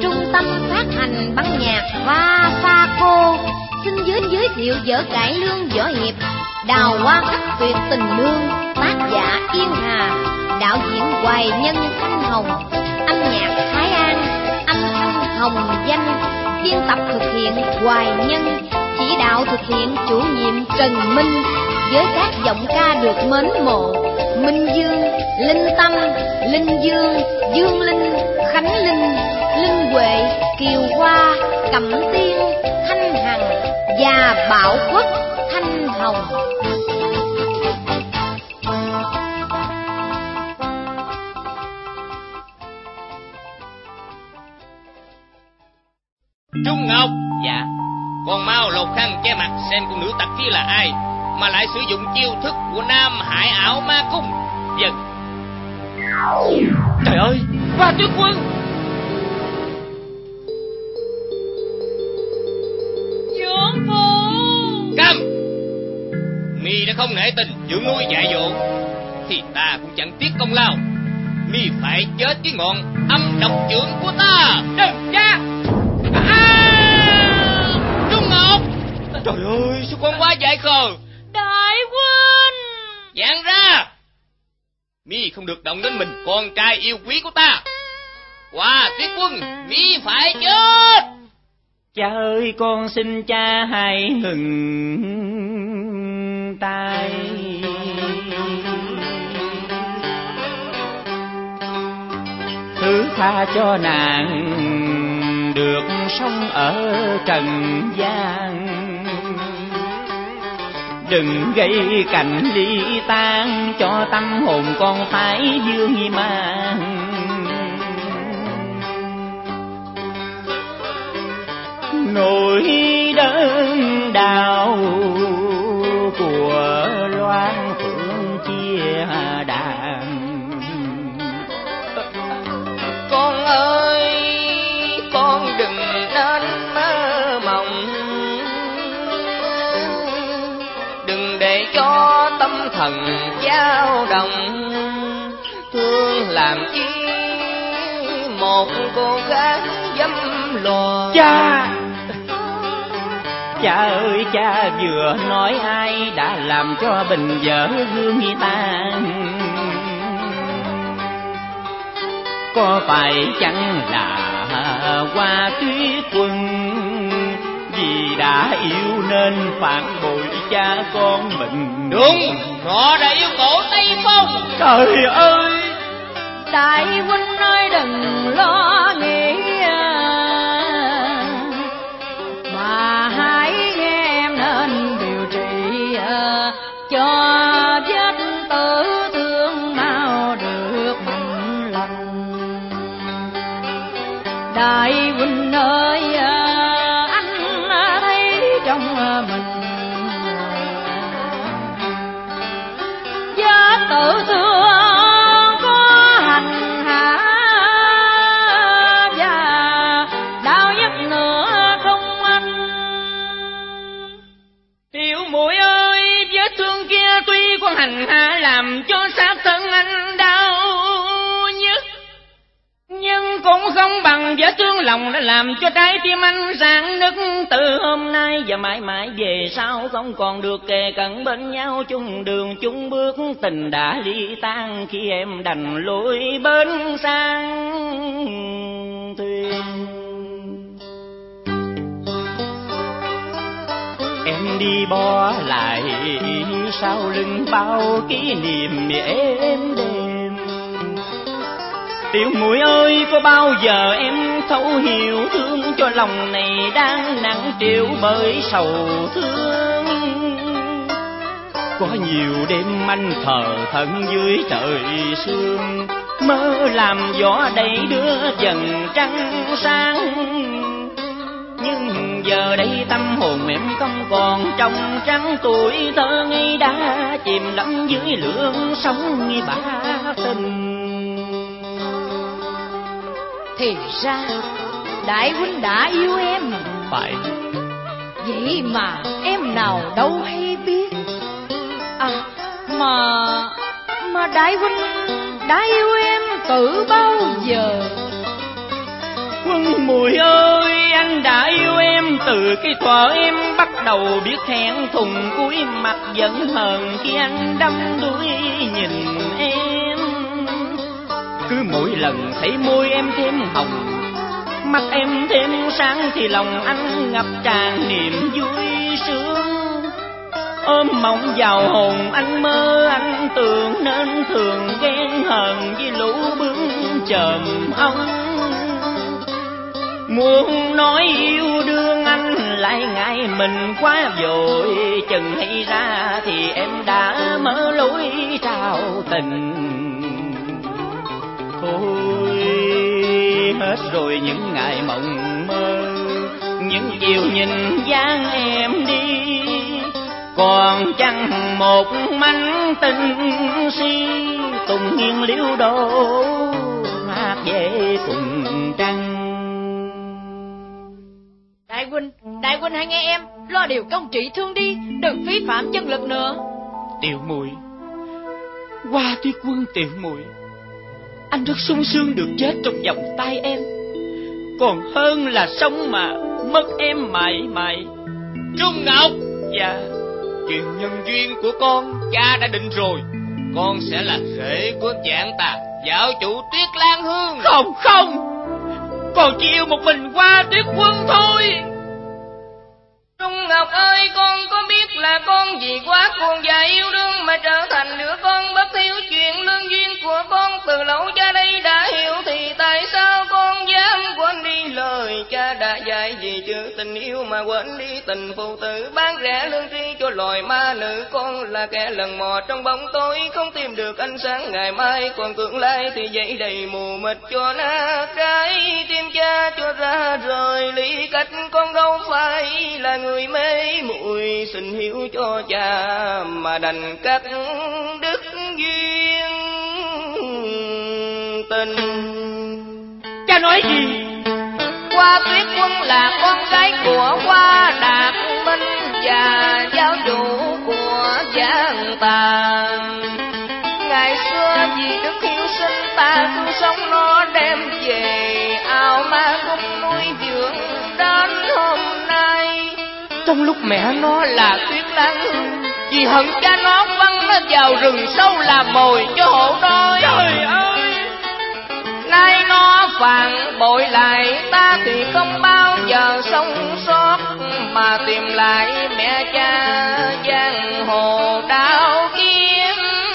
Trung tâm phát hành băng nhạc Vasaco xin giới thiệu vở cải lương võ hiệp Đào Hoa Khắc Tuyệt Tình Nương, tác giả Yên Hà, đạo diễn Hoài Nhân Thanh Hồng, âm nhạc Thái An, âm thanh Hồng Danh, biên tập thực hiện Hoài Nhân, chỉ đạo thực hiện chủ nhiệm Trần Minh, với các giọng ca được mến mộ: Minh Dương, Linh Tâm, Linh Dương, Dương Linh, Khánh Linh, Linh Huệ, Kiều Hoa, Cẩm Tiên, Thanh Hằng và Bảo Quốc, Thanh Hồng. Trung Ngọc. Dạ. Con mau lột khăn che mặt xem con nữ tặc kia là ai mà lại sử dụng chiêu thức của Nam Hải Ảo Ma Cung. Vâng. Trời ơi, Hoa Tuyết Quân. Trưởng phụ. Câm. Mi đã không nể tình dưỡng nuôi dạy dỗ thì ta cũng chẳng tiếc công lao. Mi phải chết với ngọn âm độc trưởng của ta. Đừng cha. Trung Ngọc. Trời ơi, sao con quá dại khờ. Đại huynh. Giãn ra. Mi không được động đến mình con trai yêu quý của ta. Hoa Tuyết Quân, Mi phải chết. Cha ơi, con xin cha hãy ngừng tay. Thứ tha cho nàng được sống ở trần gian, đừng gây cảnh ly tan cho tâm hồn con phải dương mang. Nỗi đớn đau của Loan Phượng chia đàn. Con ơi, con đừng nên mơ mộng, đừng để cho tâm thần dao động. Thương làm chi một cô gái dâm lò. Cha! Cha ơi, cha vừa nói ai đã làm cho bình vỡ hương tan. Có phải chăng là Hoa Tuyết Quân vì đã yêu nên phản bội cha con mình? Đúng, họ đã yêu cổ Tây Phong. Trời ơi! Đại huynh ơi, đừng lo nghĩ, mà hãy nghe em nên điều trị cho vết tử thương mau được mạnh lành. Đại huynh ơi, anh thấy trong mình vết tử thương có hành hạ và đau nhất nữa không anh. Tiểu muội ơi, vết thương kia tuy con hành hạ làm cho xác thân anh đau nhức, nhưng cũng không bằng vết thương lòng đã làm cho trái tim anh rạn nứt. Từ hôm nay và mãi mãi về sau không còn được kề cận bên nhau chung đường chung bước, tình đã ly tan khi em đành lối bên sang thuyền. Em đi bỏ lại sau lưng bao kỷ niệm êm đềm. Tiểu muội ơi, có bao giờ em thấu hiểu thương cho lòng này đang nặng trĩu bởi sầu thương? Có nhiều đêm anh thờ thẫn dưới trời sương, mơ làm gió đầy đưa dần trăng sáng. Nhưng giờ đây tâm hồn em không còn trong trắng, tuổi thơ ngây đã chìm đắm dưới lưỡng sóng nghi bá tình. Thì ra đại huynh đã yêu em. Phải. Vậy mà em nào đâu hay biết. Mà đại huynh đã yêu em từ bao giờ? Quân từ cái thuở em bắt đầu biết hẹn thùng cuối mặt giận hờn khi anh đắm đuối nhìn em. Cứ mỗi lần thấy môi em thêm hồng, mắt em thêm sáng thì lòng anh ngập tràn niềm vui sướng. Ôm mộng vào hồn anh mơ anh tưởng nên thường ghen hờn với lũ bướm chòm ong. Muốn nói yêu đương anh lại ngại mình quá vội, chừng hay ra thì em đã mở lối trao tình. Thôi hết rồi những ngày mộng mơ, những chiều nhìn dáng em đi, còn chẳng một mảnh tình si. Tùng nghiêng liễu đổ hát về cùng trăng. Đại huynh hãy nghe em, lo điều công trị thương đi, đừng phí phạm dân lực nữa. Tiểu muội, Hoa Tuyết Quân tiểu muội, anh rất sung sướng được chết trong vòng tay em, còn hơn là sống mà mất em mãi mãi. Trung Ngọc. Dạ. Chuyện nhân duyên của con cha đã định rồi, con sẽ là rể của Vạn Tà, giáo chủ Tuyết Lan Hương. Không, con chỉ yêu một mình Hoa Tuyết Quân thôi. Trung Ngọc ơi, con có biết là con vì quá cuồng và yêu đương mà trở thành đứa con bất hiếu? Chuyện lương duyên của con từ lâu cha đây đã hiểu, thì tại sao con dám quên đi lời cha đã dạy? Vì chữ tình yêu mà quên đi tình phụ tử, bán rẻ lương tri cho loài ma nữ. Con là kẻ lần mò trong bóng tối, không tìm được ánh sáng ngày mai, còn tương lai thì dậy đầy mù mịt cho nát trái tim cha cho ra rời ly cách. Con đâu phải là người mê muội, xin hiểu cho cha mà đành cắt đứt duyên tình. Cha nói gì? Hoa Tuyết Quân là con gái của Hoa Đạt Minh và giáo chủ của Vạn Tà. Ngày xưa vì đức hiếu sinh ta cứu sống nó đem về ao ma cung nuôi dưỡng đến hôm nay. Trong lúc mẹ nó là Tuyết Lan Hương, vì hận cha nó quăng nó vào rừng sâu làm mồi cho hổ đói. Trời ơi! Nay nó phản bội lại ta thì không bao giờ sống sót, mà tìm lại mẹ cha giang hồ đao kiếm.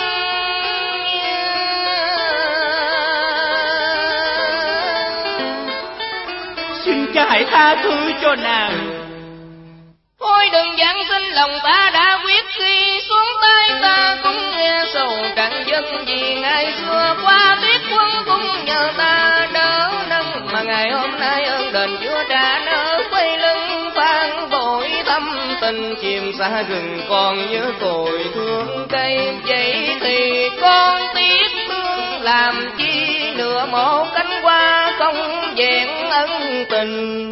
Xin cha hãy tha thứ cho nàng. Thôi đừng giảng sinh, lòng ta đã quyết khi xuống tay ta cũng nghe sầu cạn dân. Vì ngày xưa Hoa Tuyết Quân cũng nhờ ta đỡ nâng, mà ngày hôm nay ơn đền chưa trả nợ. Quay lưng phang bội thâm tình, chìm xa rừng còn nhớ cội thương cây. Vậy thì con tiếc thương làm chi, nửa một cánh hoa không vẹn ân tình.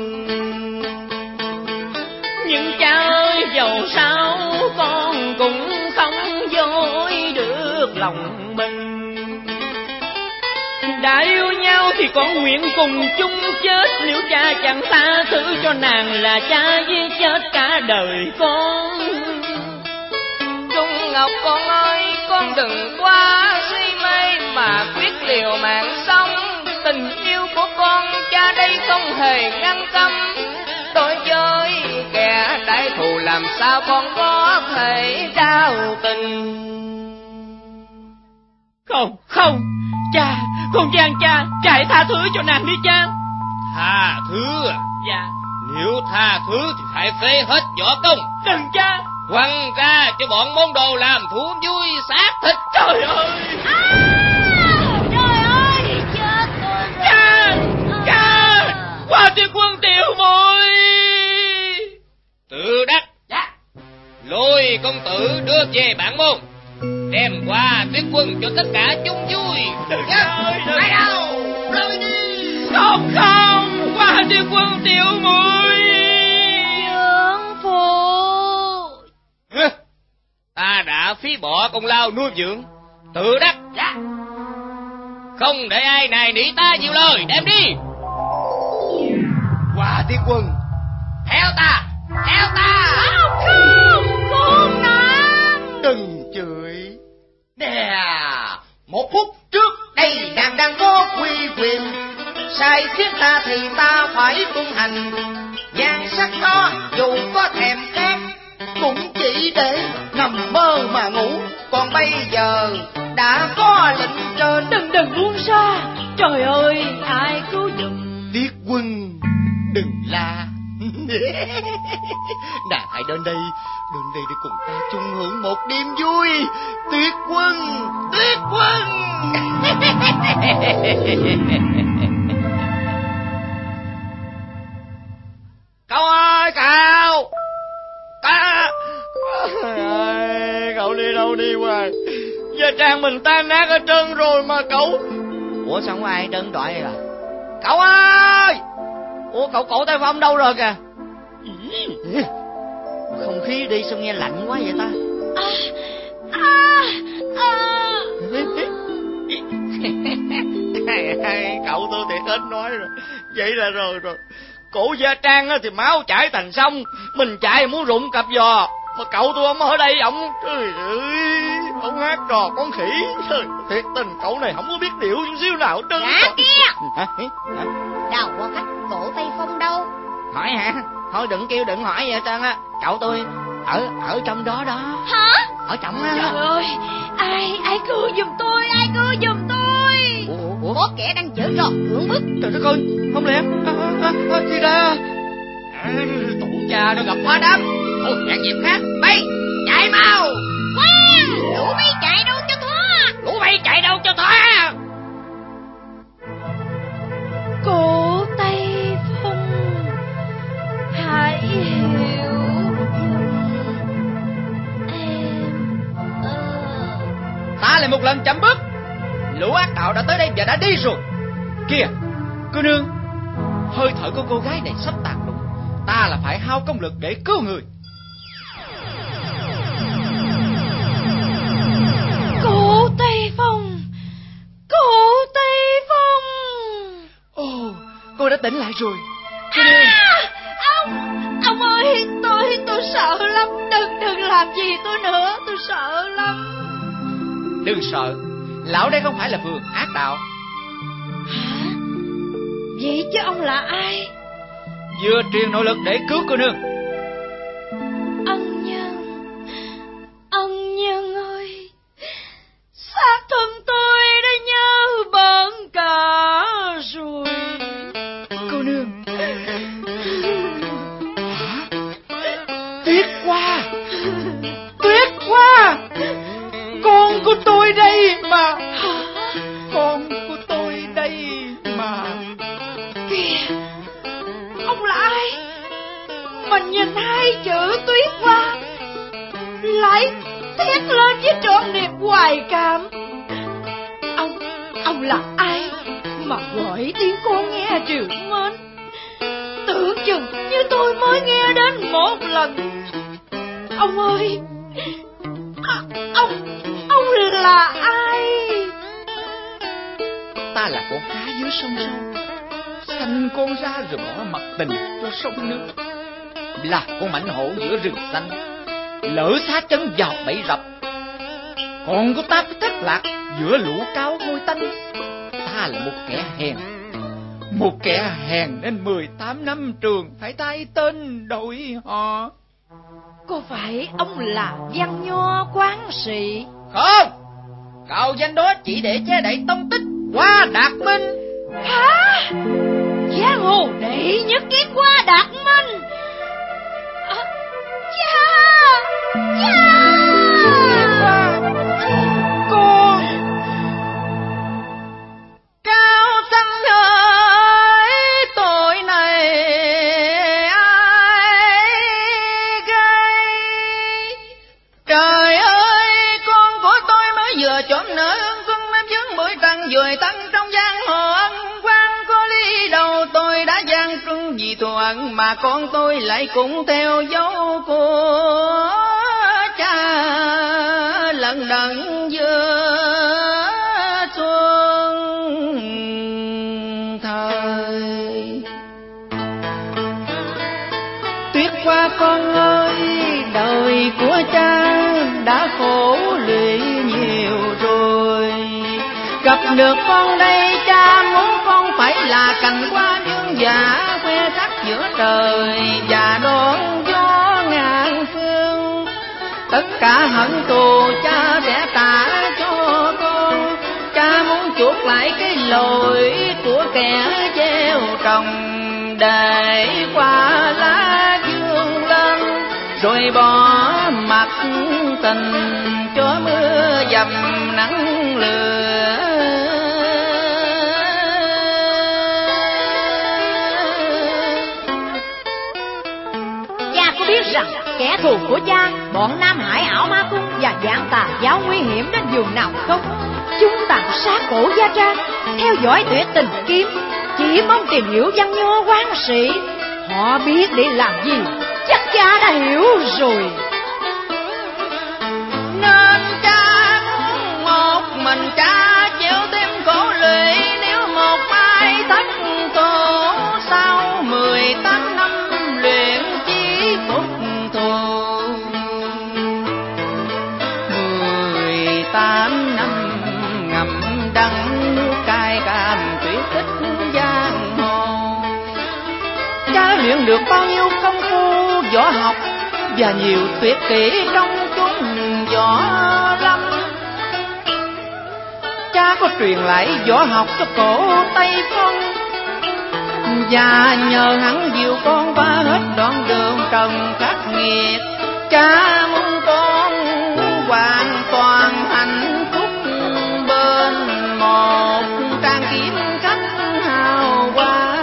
Nhưng cha ơi, dầu sao con cũng không dối được lòng mình. Đã yêu nhau thì con nguyện cùng chung chết, nếu cha chẳng tha thứ cho nàng là cha giết chết cả đời con. Trung Ngọc con ơi, con đừng quá si mê mà quyết liều mạng sống. Tình yêu của con cha đây không hề ngăn cấm, đối với kẻ đại thù làm sao con có thể đau tình. Không, cha, con gian cha hãy tha thứ cho nàng đi cha. Tha thứ à? Dạ. Nếu tha thứ thì phải phế hết võ công. Đừng cha. Quăng ra cho bọn môn đồ làm thú vui xác thịt. Trời ơi! Trời ơi, chết tôi rồi. Cha! Hoa Tuyết Quân tiểu muội. Tự đắc. Dạ. Lôi công tử đưa về bản môn, đem Hoa Tuyết Quân cho tất cả chúng vui. Đừng ơi, đừng. Ai đâu? Rơi đi. Không, Hoa Tuyết Quân tiểu muội. Dưỡng phụ. Ta đã phí bỏ công lao nuôi dưỡng, tự đắc. Dạ. Không để ai này nỉ ta nhiều lời, đem đi. Hoa Tuyết Quân, theo ta. sai khiến ta thì ta phải tuân hành. Nhan sắc đó dù có thèm khát cũng chỉ để nằm mơ mà ngủ. Còn bây giờ đã có lệnh trên. Đừng buông xa. Trời ơi, ai cứu giùm. Tiết Quân, đừng la. Nàng hãy đến đây để cùng ta chung hưởng một đêm vui. Tiết Quân, Tiết Quân. Cậu ơi, cậu đi đâu đi hoài? Giờ trang mình tan nát ở trơn rồi mà cậu. Ủa sao có ai trơn trọi vậy à? Cậu ơi! Ủa cậu cổ Tây Phong đâu rồi kìa? Không khí đi sao nghe lạnh quá vậy ta? Cậu tôi thì hết nói rồi. Vậy là rồi. Cổ Gia Trang thì máu chảy thành sông, mình chạy muốn rụng cặp giò. Mà cậu tôi ông ở đây, ông trời ơi, ông hát trò con khỉ. Thiệt tình cậu này không có biết điệu chút xíu nào hết trơn. Dạ kia. Hả? Đào Hoa Khách cổ Tây Phong đâu? Hỏi hả? Thôi đừng hỏi vậy hết trơn á. Cậu tôi ở trong đó đó. Hả? Ở trong á. Trời ơi, ai cứu giùm tôi, ai cứu giùm tôi. Ủa? Có kẻ đang chở trò cưỡng bức. Trời đất ơi, không lẽ thì ra tổ cha nó gặp quá đám. Thôi hẹn dịp khác. Bay chạy mau. Khoan, lũ bay chạy đâu cho thoát. Lũ bay chạy đâu cho thoát. Cổ Tây Phong, hãy hiểu Ta lại một lần chậm bước. Lũ ác đạo đã tới đây và đã đi rồi. Kìa cô nương, hơi thở của cô gái này sắp tàn lụi. Ta là phải hao công lực để cứu người. Cổ Tây Phong, Cổ Tây Phong. Ồ, cô đã tỉnh lại rồi. Ông ơi, tôi sợ lắm. Đừng làm gì tôi nữa, tôi sợ lắm. Đừng sợ, lão đây không phải là vườn ác đạo. Hả? Vậy chứ ông là ai? Vừa truyền nội lực để cứu cô nương. Ân nhân ơi, xác thân tôi đã nhớ bận cả rồi. Cô nương. Hả? Tuyết Hoa, con của tôi đây mà. Con của tôi đây mà. Kìa, ông là ai mà nhìn hai chữ Tuyết Hoa lại thét lên với trọn niềm hoài cảm? Ông là ai mà gọi tiếng con nghe triều mến? Tưởng chừng như tôi mới nghe đến một lần. Ông ơi, ông là ai? Ta là con cá dưới sông sâu, sanh con ra rồi bỏ mặt tình cho sông nước. Là con mãnh hổ giữa rừng xanh, lỡ xá chân vào bẫy rập. Còn của ta phải thất lạc giữa lũ cáo hôi tanh. Ta là một kẻ hèn nên 18 năm trường phải thay tên đổi họ. Có phải ông là Văn Nho quán sĩ? Không, cạo danh đó chỉ để che đậy tông tích Hoa Đạt Minh. Hả? Giang hồ đệ nhất cái Hoa Đạt Minh. Con Cao Xanh ơi, tội này ai gây? Trời ơi, con của tôi mới vừa chọn nợ quân năm vướng 10 trần vừa tăng trong giang hồ ân quan. Có lý đầu tôi đã gian truân vì thù hận, mà con tôi lại cũng theo dấu của cha lần đận giữa xuân thời. Tuyết Hoa con ơi, đời của cha đã khổ lụy nhiều rồi. Gặp được con đây cha muốn con phải là cành trời và đón gió ngàn phương. Tất cả hận thù cha sẽ trả cho con. Cha muốn chuộc lại cái lỗi của kẻ gieo trồng, để qua lá dương lên rồi bỏ mặt tình cho mưa dầm nắng lửa. Cha có biết rằng kẻ thù của cha, bọn Nam Hải ảo ma cung và Giảng Tà giáo nguy hiểm đến giường nào không? Chúng tàn sát cổ Gia Trang, theo dõi Tuyệt Tình Kiếm, chỉ mong tìm hiểu văn nho quán sĩ. Họ biết để làm gì, chắc cha đã hiểu rồi. Nên cha muốn một mình cha chịu thêm khổ lụy. Nếu một mai thất tổ sau 18 năm luyện chí phục thù, 18 năm ngậm đắng nuốt cay cam tuyệt tích giang hồ. Cha luyện được bao nhiêu công phu võ học và nhiều tuyệt kỹ trong chốn võ lâm. Cha có truyền lại võ học cho cổ Tây Phong, và nhờ hắn dìu con qua hết đoạn đường trần khắc nghiệt. Cha muốn con hoàn toàn hạnh phúc bên một trang kiếm khách hào hoa.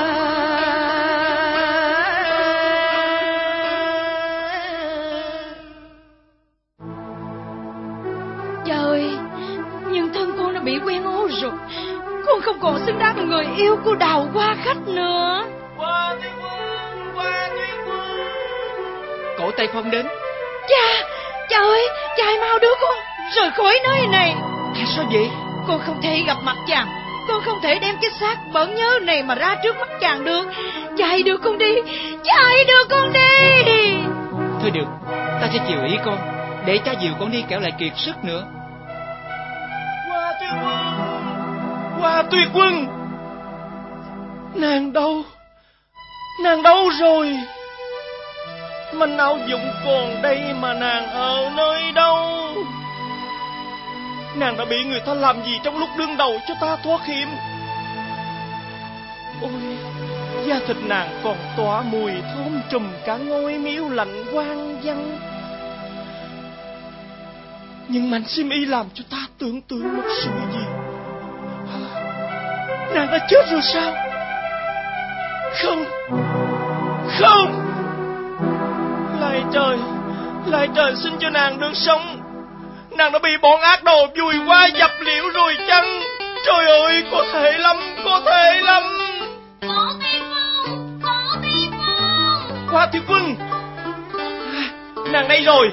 Trời, nhưng thân con đã bị quen ố rồi. Con không còn xứng đáng là người yêu của Đào Hoa Khách nữa. Hoa Tuyết Quân, Hoa Tuyết Quân. Cổ Tây Phong đến. Cha ơi, cha hãy mau đưa con rời khỏi nơi này. Tại sao vậy? Con không thể gặp mặt chàng, con không thể đem cái xác bẩn nhớ này mà ra trước mắt chàng được. Cha hãy đưa con đi, cha hãy đưa con đi. Thôi được, ta sẽ chiều ý con, để cha dìu con đi kẻo lại kiệt sức nữa. Hoa Tuyết Quân, Hoa Tuyết Quân. Nàng đâu rồi? Manh áo dụng còn đây mà nàng ở nơi đâu? Nàng đã bị người ta làm gì trong lúc đương đầu cho ta thoát hiểm? Ôi, da thịt nàng còn tỏa mùi thơm trùm cả ngôi miếu lạnh quang vắng. Nhưng mảnh xiêm y làm cho ta tưởng tượng một sự gì. Nàng đã chết rồi sao? Không. Lạy trời xin cho nàng được sống. Nàng đã bị bọn ác đồ vùi qua dập liễu rồi chăng? Trời ơi, có thể lắm. Cổ Tây Phong. Hoa Tuyết Quân, nàng đây rồi.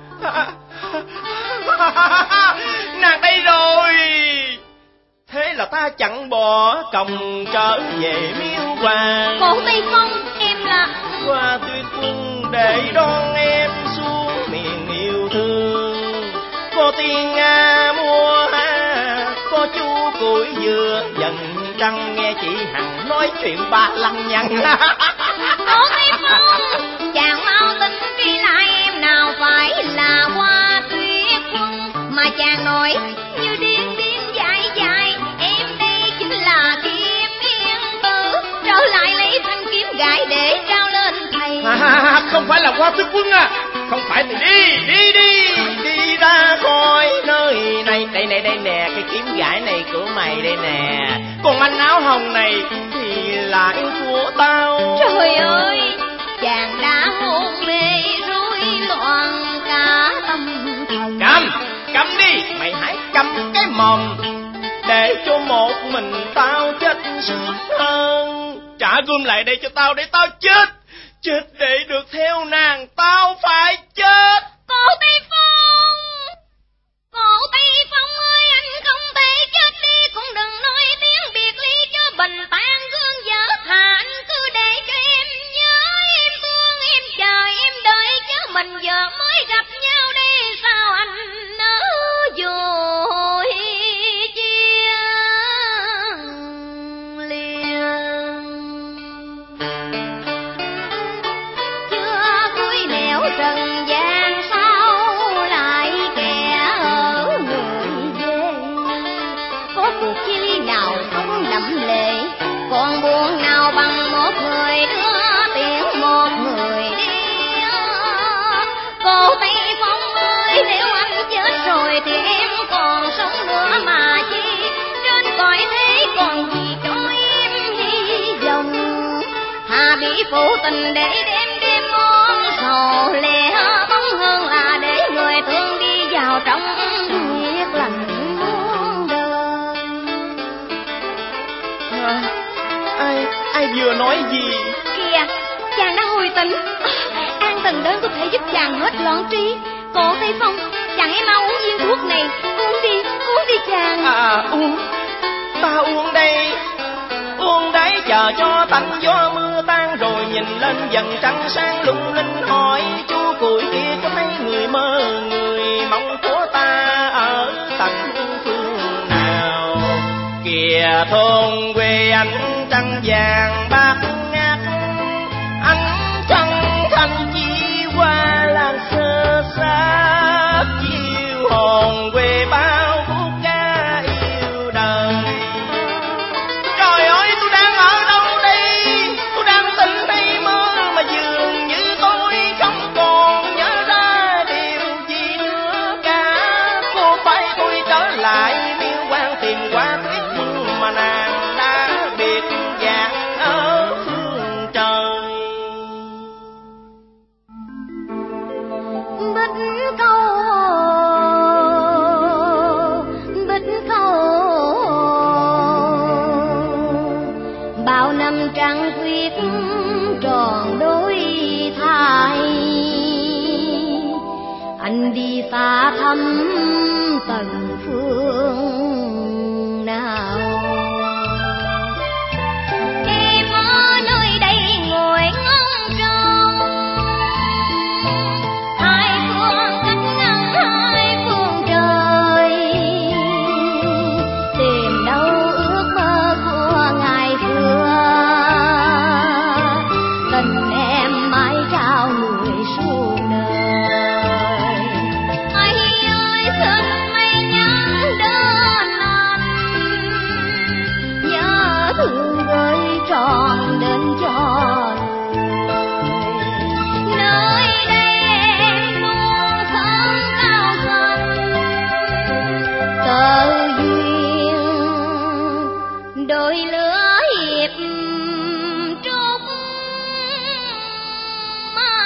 Nàng đây rồi. Thế là ta chẳng bỏ công trở về miếu hoàng. Cổ Tây Phong, em là Hoa Tuyết Quân để đón em xuống miền yêu thương. Có tiên Nga mua ha, có chú củi dừa dần trăng, nghe chị Hằng nói chuyện ba lăng nhăng. Cổ Tây Phong, chàng mau tin khi lại em nào phải là Hoa Tuyết Quân mà chàng nói như điên dại. Em đây chính là Kiếm Yên Tử, trở lại lấy thanh kiếm gãi để trao lên thầy. Không phải là Hoa Tuyết Quân à? Không phải thì đi ra khỏi nơi này. Đây nè, cái kiếm gãi này của mày đây nè. Còn anh áo hồng này thì lại của tao. Trời ơi, chàng đã hôn mê rối loạn cả tâm thần. Câm đi, mày hãy câm cái mồm, để cho một mình tao chết sướng hơn. Trả gươm lại đây cho tao để tao chết để được theo nàng. Tao phải chết. Cổ Tây Phong ơi, anh không thể chết đi, cũng đừng nói tiếng biệt ly cho bình tan gương vỡ thà. Anh cứ để cho em nhớ, em thương, em chờ, em đợi chứ mình giờ mới gặp nhau đây sao anh nỡ vội chia liền. nào bằng một người đưa tiễn một người đi. Cô Tây Phong ơi, nếu anh chết rồi thì em còn sống nữa mà chi. Trên cõi thế còn gì cho em hy vọng. Thà bị phụ tình để đêm món sầu lẻ bóng, hơn là để người thương đi vào trong huyết lạnh muôn đời. Ai vừa nói gì? Kìa, chàng đã hồi tỉnh. An Thần Đơn có thể giúp chàng hết loạn trí. Cô Tây Phong, chàng hãy mau uống viên thuốc này. Uống đi chàng. Uống. Ta uống đây. Uống đấy chờ cho tạnh gió mưa tan rồi nhìn lên dần trăng sáng lung linh, hỏi chú cuội kia có thấy người mơ người mong của ta ở tận phương nào. Kìa thôn quê anh trăng vàng bát ngát, ánh trăng thanh chi qua làng sơ sát, chiều hồn quê bao khúc ca yêu đời. Trời ơi, tôi đang ở đâu đây? Tôi đang tỉnh hay mơ mà dường như tôi không còn nhớ ra điều gì nữa cả. Cô phải tôi trở lại miêu quan tìm qua tuyết mưa mà nàng đã biệt dạng ở phương trời. Bích câu bao năm trăng khuyết tròn đôi thai. Anh đi xa thăm tận phương nào. Em ở nơi đây ngồi ngóng trông, hai phương cách ngăn hai phương trời. Tìm đâu ước mơ của ngày xưa, tình em mãi trao người suốt đời. Ai ơi xin mây nhắn đến anh, nhớ thương gửi trọn đến cho người. Nơi đây em luôn sống cao xanh, tơ duyên đôi lứa hiệp trúc mai.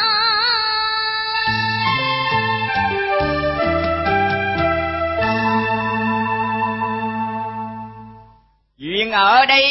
Duyên ở đây.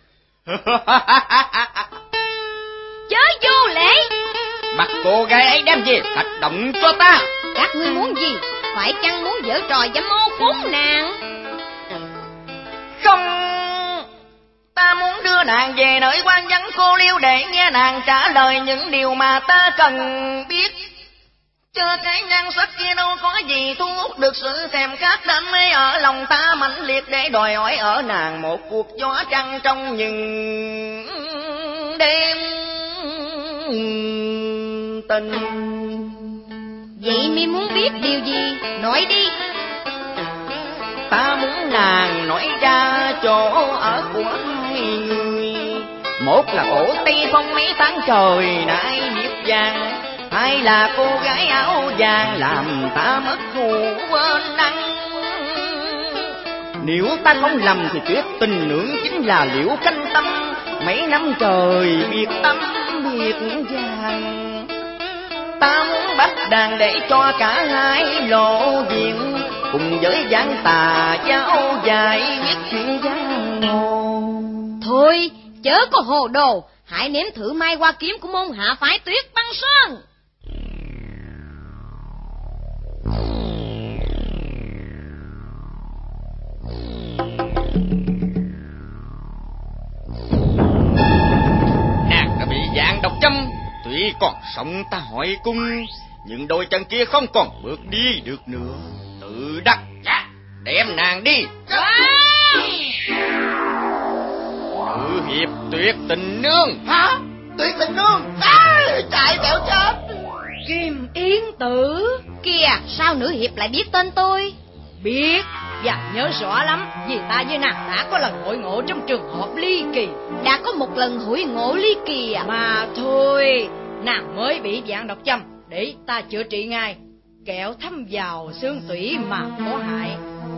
Chớ vô lễ. Bắt cô gái ấy đem về thạch động cho ta. Các ngươi muốn gì? Phải chăng muốn giở trò dâm ô khốn nạn? Không, ta muốn đưa nàng về nơi quan vắng cô liêu để nghe nàng trả lời những điều mà ta cần biết. Cho cái nhan sắc kia đâu có gì thu hút được sự thèm khát đam mê ở lòng ta mãnh liệt để đòi hỏi ở nàng một cuộc gió trăng trong những đêm tình. Vậy mi muốn biết điều gì? Nói đi. Ta muốn nàng nói ra chỗ ở của hai người. Một là cổ Tây Phong mấy tháng trời nay nhiếp vàng, hai là cô gái áo vàng làm ta mất ngủ quên ăn. Nếu ta không lầm thì tuyết tình nương chính là Liễu Canh Tâm, mấy năm trời biệt tâm biệt vàng. Ta muốn bắt đàn để cho cả hai lộ diện, cùng với giảng tà giáo dài biết chuyện giang hồ. Thôi, chớ có hồ đồ, hãy nếm thử mai hoa kiếm của môn hạ phái Tuyết Băng Sơn. Nàng đã bị dạng độc châm, tuy còn sống ta hỏi cung, nhưng đôi chân kia không còn bước đi được nữa. Tự đắc đem nàng đi. Nữ hiệp Tuyết Tình Nương. Hả? Tuyết Tình Nương? Chạy kẹo chết. Kim Yến Tử. Kìa, sao nữ hiệp lại biết tên tôi? Biết, và nhớ rõ lắm, vì ta với nàng đã có lần hội ngộ trong trường hợp ly kỳ. Đã có một lần hội ngộ ly kỳ à? Mà thôi, nàng mới bị vạn độc châm, để ta chữa trị ngay, kẻo thấm vào xương tủy mà có hại.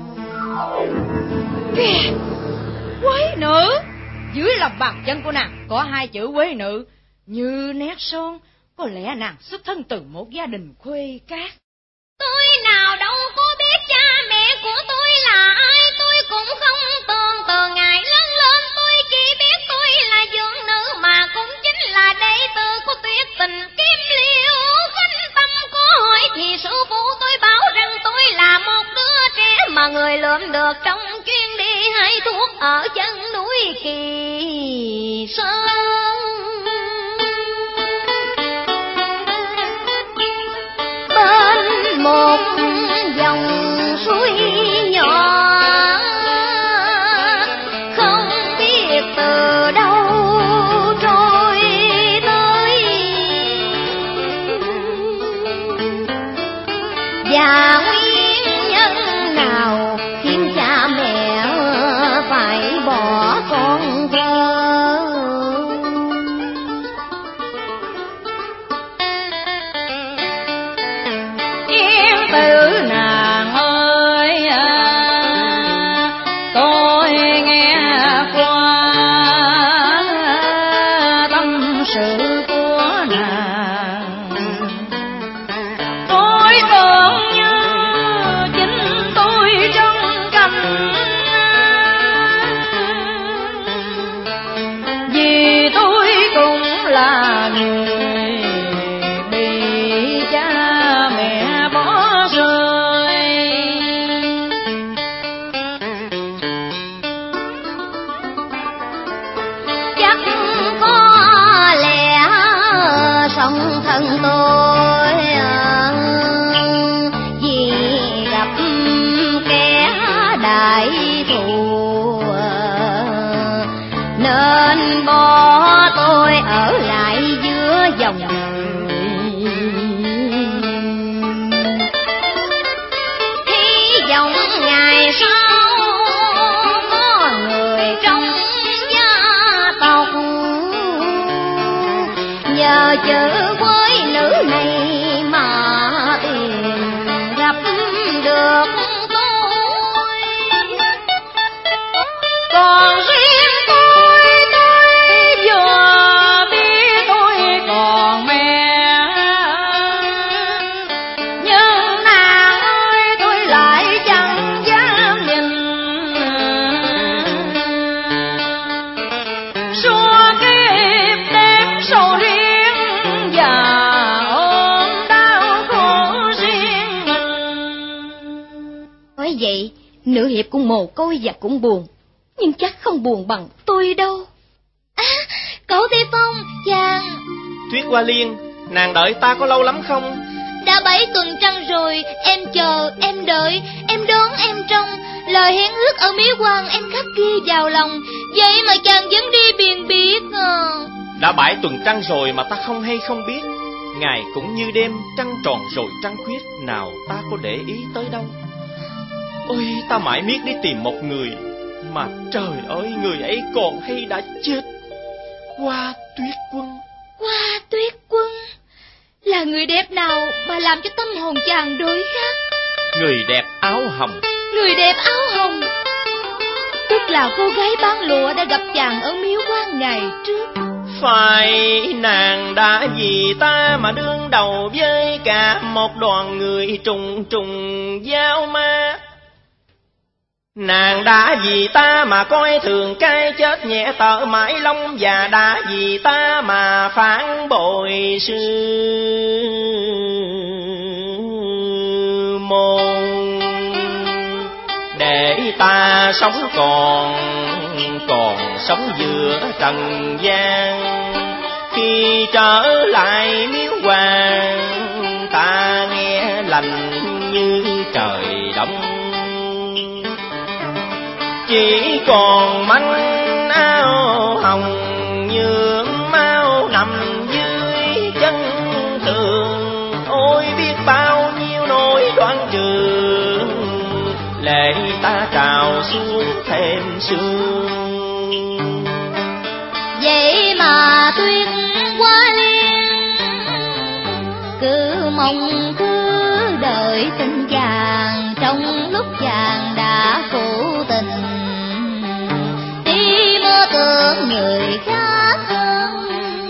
Kìa, quế nữ! Dưới lòng bàn chân của nàng có hai chữ quế nữ như nét son. Có lẽ nàng xuất thân từ một gia đình khuê cát. Tôi nào đâu có biết cha mẹ của tôi là ai, tôi cũng không tường từ ngày lớn lên. Tôi chỉ biết tôi là dưỡng nữ, mà cũng chính là đệ tử của Tuyết Tình Kim Liêu. Khánh Tâm có hỏi thì sư phụ tôi bảo rằng tôi là một đứa trẻ mà người lượm được trong chuyến đi hay thuốc ở chân núi Kỳ Sơn. Bên một dòng suối nhỏ, không biết từ đâu trôi tới, và nguyên nhân nào khiến cha mẹ phải bỏ con thơ. Từ nàng ơi, tôi nghe qua tâm sự của nàng, tôi tưởng như chính tôi trong cảnh, vì tôi cũng là người bị cha mẹ bỏ rơi. Chắc có lẽ song thân tôi vì gặp kẻ đại thù, nên bỏ tôi ở lại giữa dòng người. Hy vọng ngày sau có người trong gia tộc nhờ chữ quế nữ này mà tìm gặp được tôi. Còn riêng tôi vừa biết tôi còn mẹ, nhưng nàng ơi tôi lại chẳng dám nhìn. Suốt kiếp đêm sầu riêng và ôm đau khổ riêng mình. Nói vậy, nữ hiệp cũng mồ côi và cũng buồn, nhưng chắc không buồn bằng tôi đâu. À, cậu Thi Phong, chàng. Tuyết Hoa Liên, nàng đợi ta có lâu lắm không? Đã 7 tuần trăng rồi, em chờ, em đợi, em đón, em trông. Lời hẹn ước ở Miếu Quan em khắc ghi vào lòng, vậy mà chàng vẫn đi biền biệt à. Đã 7 tuần trăng rồi mà ta không hay không biết. Ngày cũng như đêm, trăng tròn rồi trăng khuyết, nào ta có để ý tới đâu. Ôi, ta mãi miết đi tìm một người, mà trời ơi, người ấy còn hay đã chết. Hoa Tuyết Quân. Hoa Tuyết Quân là người đẹp nào mà làm cho tâm hồn chàng đổi khác? Người đẹp áo hồng. Người đẹp áo hồng, tức là cô gái bán lụa đã gặp chàng ở Miếu Quan ngày trước. Phải, nàng đã vì ta mà đương đầu với cả một đoàn người trùng trùng giao ma. Nàng đã vì ta mà coi thường cái chết nhẹ tợ mãi long, và đã vì ta mà phản bội sư môn. Để ta sống còn sống giữa trần gian, khi trở lại Miếu Hoàng ta nghe lành như trời đông. Chỉ còn manh áo hồng nhuộm máu nằm dưới chân tường. Ôi biết bao nhiêu nỗi đoán trường, lệ ta xuống thềm sương. Vậy mà Tuyết Hoa Liên cứ mong cứ đợi tình chàng trong lúc chàng đã phụ tình, đi mơ tưởng người khác hơn.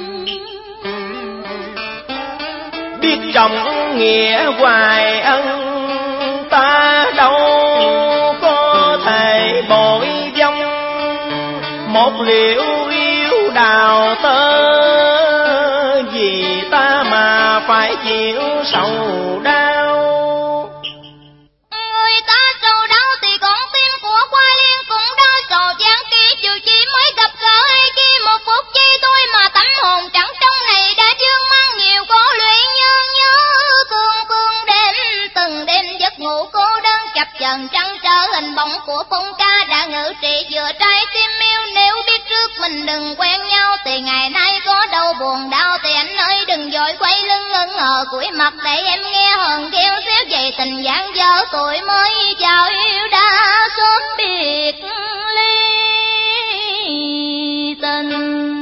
Biết trọng nghĩa hoài ân ta đâu có thể bội vong, một liễu yêu đào tơ vì ta mà phải chịu sầu đau. Người ta sầu đau thì con tim của Hoa Liên cũng đau sầu chán kia, dù chỉ mới gặp gỡ hay chi một phút giây thôi mà tâm hồn trắng trong này đã dương mang nhiều cô lụy nhớ cương cương đêm từng đêm giấc ngủ cô đơn chập chờn trăng trở hình bóng của phong ca đã ngự trị vừa trái tim yêu. Nếu biết trước mình đừng quen nhau thì ngày nay có đâu buồn đau, thì anh ơi đừng vội quay lưng ngân ngờ cúi mặt để em nghe hờn kêu xéo về tình dáng dở tuổi mới chào yêu đã sớm biệt ly tình.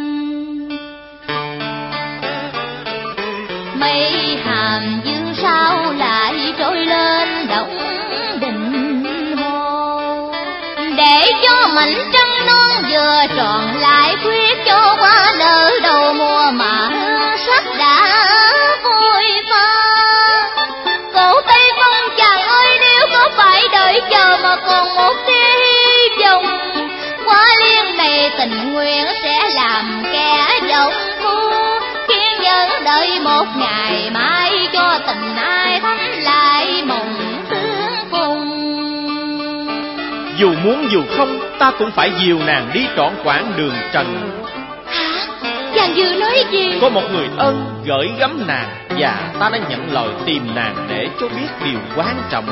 Mây hàm dương sao lại trôi lên động đình hồ, để cho mảnh trăng non vừa tròn lại khuyết cho hoa nở đầu mùa mà sắc đã vội pha. Cổ Tây Phong chàng ơi, nếu có phải đợi chờ mà còn một tia hy vọng, Hoa Liên này tình nguyện sẽ làm kẻ dòng phu, kiên nhẫn đợi một ngày mai cho tình ai thắm lại mộng tương phùng. Dù muốn dù không, ta cũng phải dìu nàng đi trọn quãng đường trần. Hả? Chàng vừa nói gì? Có một người ân gửi gắm nàng, và ta đã nhận lời tìm nàng để cho biết điều quan trọng.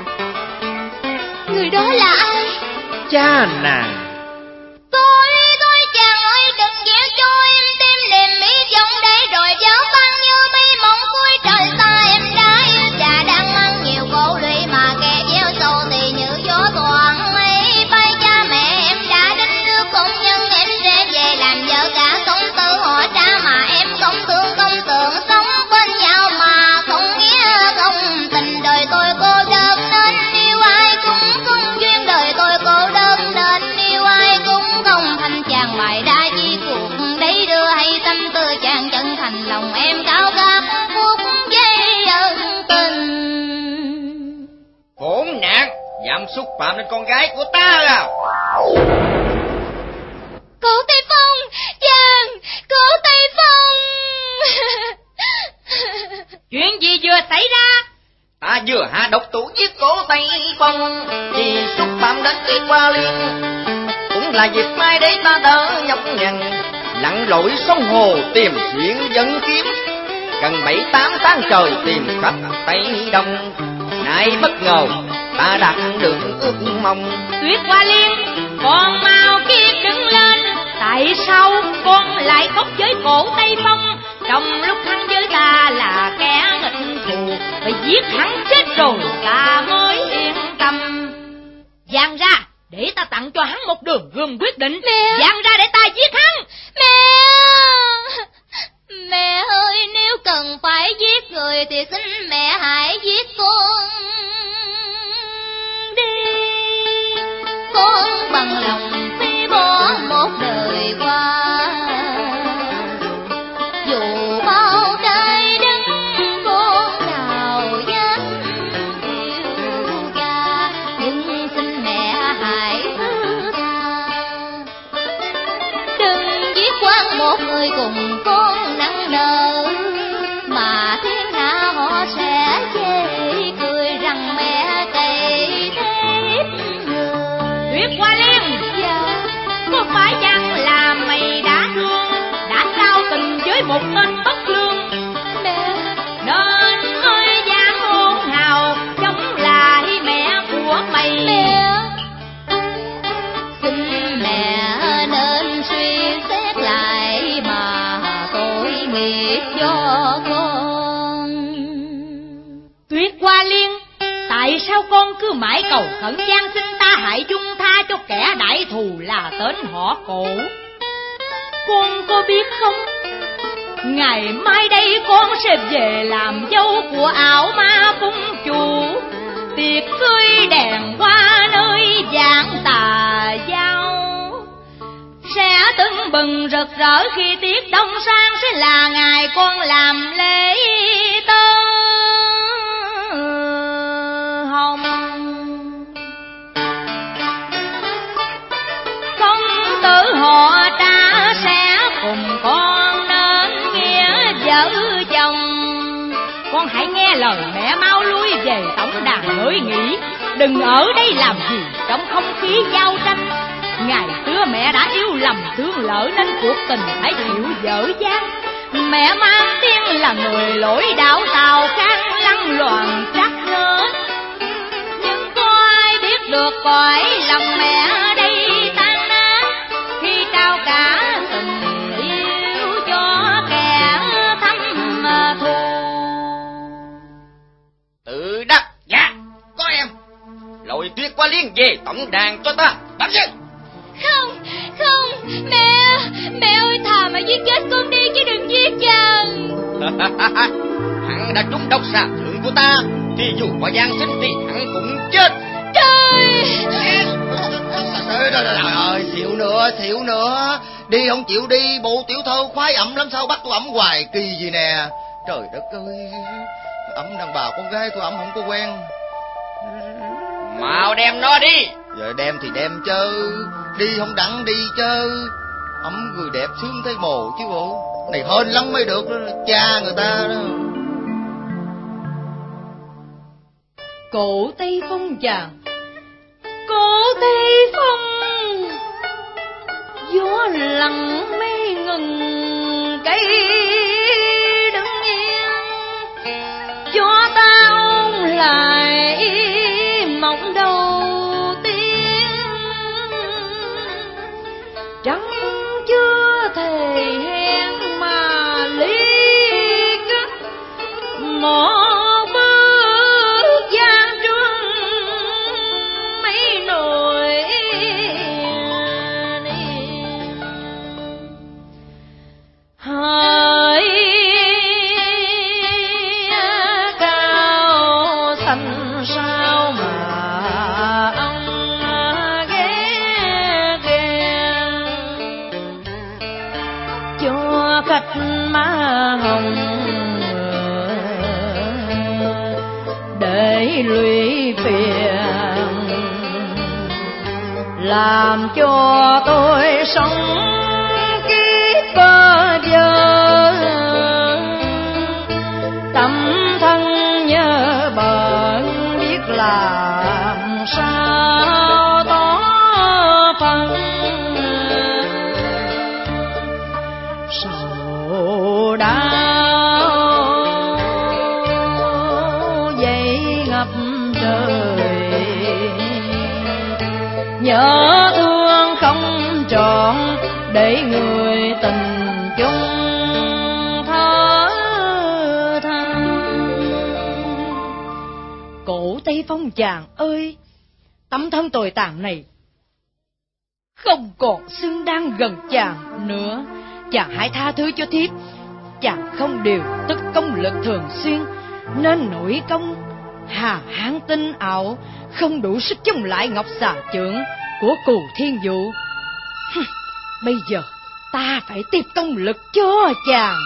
Người đó là ai? Cha nàng. Tôi chàng ơi, đừng gieo cho em tim niềm mỹ vọng để rồi gió băng như mây mộng cuối trời xa. Em đã yêu cha đang mang nhiều cổ lụy mà kẻ gieo sâu thì như gió thoảng mây bay. Cha mẹ em đã đánh nước công nhân, em sẽ về làm vợ cả công tử họ cha mà em không thương công tượng, sống bên nhau mà không nghĩa không tình. Đời tôi cô đơn nên yêu ai cũng không duyên, đời tôi cô đơn nên yêu ai cũng không thành. Chàng bài đa chi cuộc đấy đưa hay tâm tư chàng chân thành, lòng em cao cả phút giây ân tình. Khốn nạn, dám xúc phạm đến con gái của ta à? Cổ Tây Phong, chàng, Cổ Tây Phong. Chuyện gì vừa xảy ra? Ta vừa hạ độc thủ giết Cổ Tây Phong vì xúc phạm đến Tuyết Hoa Liên, cũng là dịp mai để ta đỡ nhọc nhằn lặn lội sông hồ tìm xuyên dân kiếm, gần 7-8 tháng trời tìm khắp Tây Đông. Nay bất ngờ ta đạt được ước mong. Tuyết Hoa Liên, con mau kia đứng lên. Tại sao con lại khóc với Cổ Tây Phong trong lúc hắn với ta là kẻ nghịch thù? Phải giết hắn chết rồi ta mới yên tâm. Giang ra để ta tặng cho hắn một đường gươm quyết định. Mẹ! Giang ra để ta giết hắn. Mẹ ơi, nếu cần phải giết người thì xin mẹ hãy giết con đi. Con bằng lòng phi bỏ một đời qua, dù bao trái đất con nào dám yêu cha, nhưng xin mẹ hãy thứ tha. Đừng giết quan một người cùng con nặng nợ, mà thiên hạ họ sẽ chê cười rằng mẹ cày thép người. Tuyết Hoa Liên, Dạ. có phải chăng là mày đã thương, đã trao tình với một tên bất lương, Mẹ. nên mới dám hôn hào chống lại mẹ của mày? Mẹ. Xin mẹ nên suy xét lại mà tội nghiệp cho con. Tuyết Hoa Liên, tại sao con cứ mãi cầu khẩn van xin ta hại chung tha cho kẻ đại thù là tên họ Cổ. Con có biết không, ngày mai đây con sẽ về làm dâu của ảo ma cung chủ. Tiệc cưới đèn hoa nơi giảng tà giao sẽ tưng bừng rực rỡ, khi tiết đông sang sẽ là ngày con làm lễ tơ hồng. Công tử họ Trá sẽ cùng con nên nghĩa vợ chồng. Con hãy nghe lời mẹ, mau lui về tổng đàn mới nghỉ, đừng ở đây làm gì trong không khí giao tranh. Ngày xưa mẹ đã yêu lầm thương lỡ nên cuộc tình phải chịu dở dang. Mẹ mang tiếng là người lỗi đạo tào khang lăng loàn chắc nữa, nhưng có ai biết được cõi lòng mẹ đây tan nát khi trao cả tình yêu cho kẻ thâm thù. Tự đắc. Dạ, có em. Lội Tuyết Qua Liên về tổng đàn cho ta. Làm gì? Không, mẹ ơi, thà mà giết chết con đi chứ đừng giết chàng. Hắn đã trúng độc xà thượng của ta, thì dù có gian sinh thì hắn cũng chết. Trời ơi, xỉu nữa. Đi không chịu đi, bộ tiểu thơ khoái ẩm lắm, sao bắt tôi ẩm hoài, kỳ gì nè. Trời đất ơi, ẩm đàn bà con gái tôi ẩm không có quen. Mau đem nó đi. Giờ đem thì đem chứ, đi không đặng đi chứ. Ẩm người đẹp sướng thấy mồ chứ bộ. Này hên lắm mới được đó, cha người ta đó. Cổ Tây Phong chàng, Cổ Tây Phong, gió lặng mây ngừng, cây đứng yên, cho ta ôn lại mộng đầu tiên. Trăng chưa thề hẹn mà ly kết, một bước gian truân mấy nỗi niềm. Hỡi cao xanh sao mà ông ghé ghé, cho khách má hồng để lụy phiền, làm cho tôi sống kiếp bơ vơ. Tâm thân nhớ bận biết làm sao tỏ phần, sầu đau dậy ngập trời, nhớ thương không trọn để người tình chung thở than. Cổ Tây Phong chàng ơi, tấm thân tồi tàn này không còn xứng đáng gần chàng nữa. Chàng hãy tha thứ cho thiếp. Chàng không điều tức công lực thường xuyên, nên nội công hà hán tinh ảo, không đủ sức chống lại ngọc xà chưởng của Cù Thiên Vũ. Bây giờ ta phải tiếp công lực cho chàng.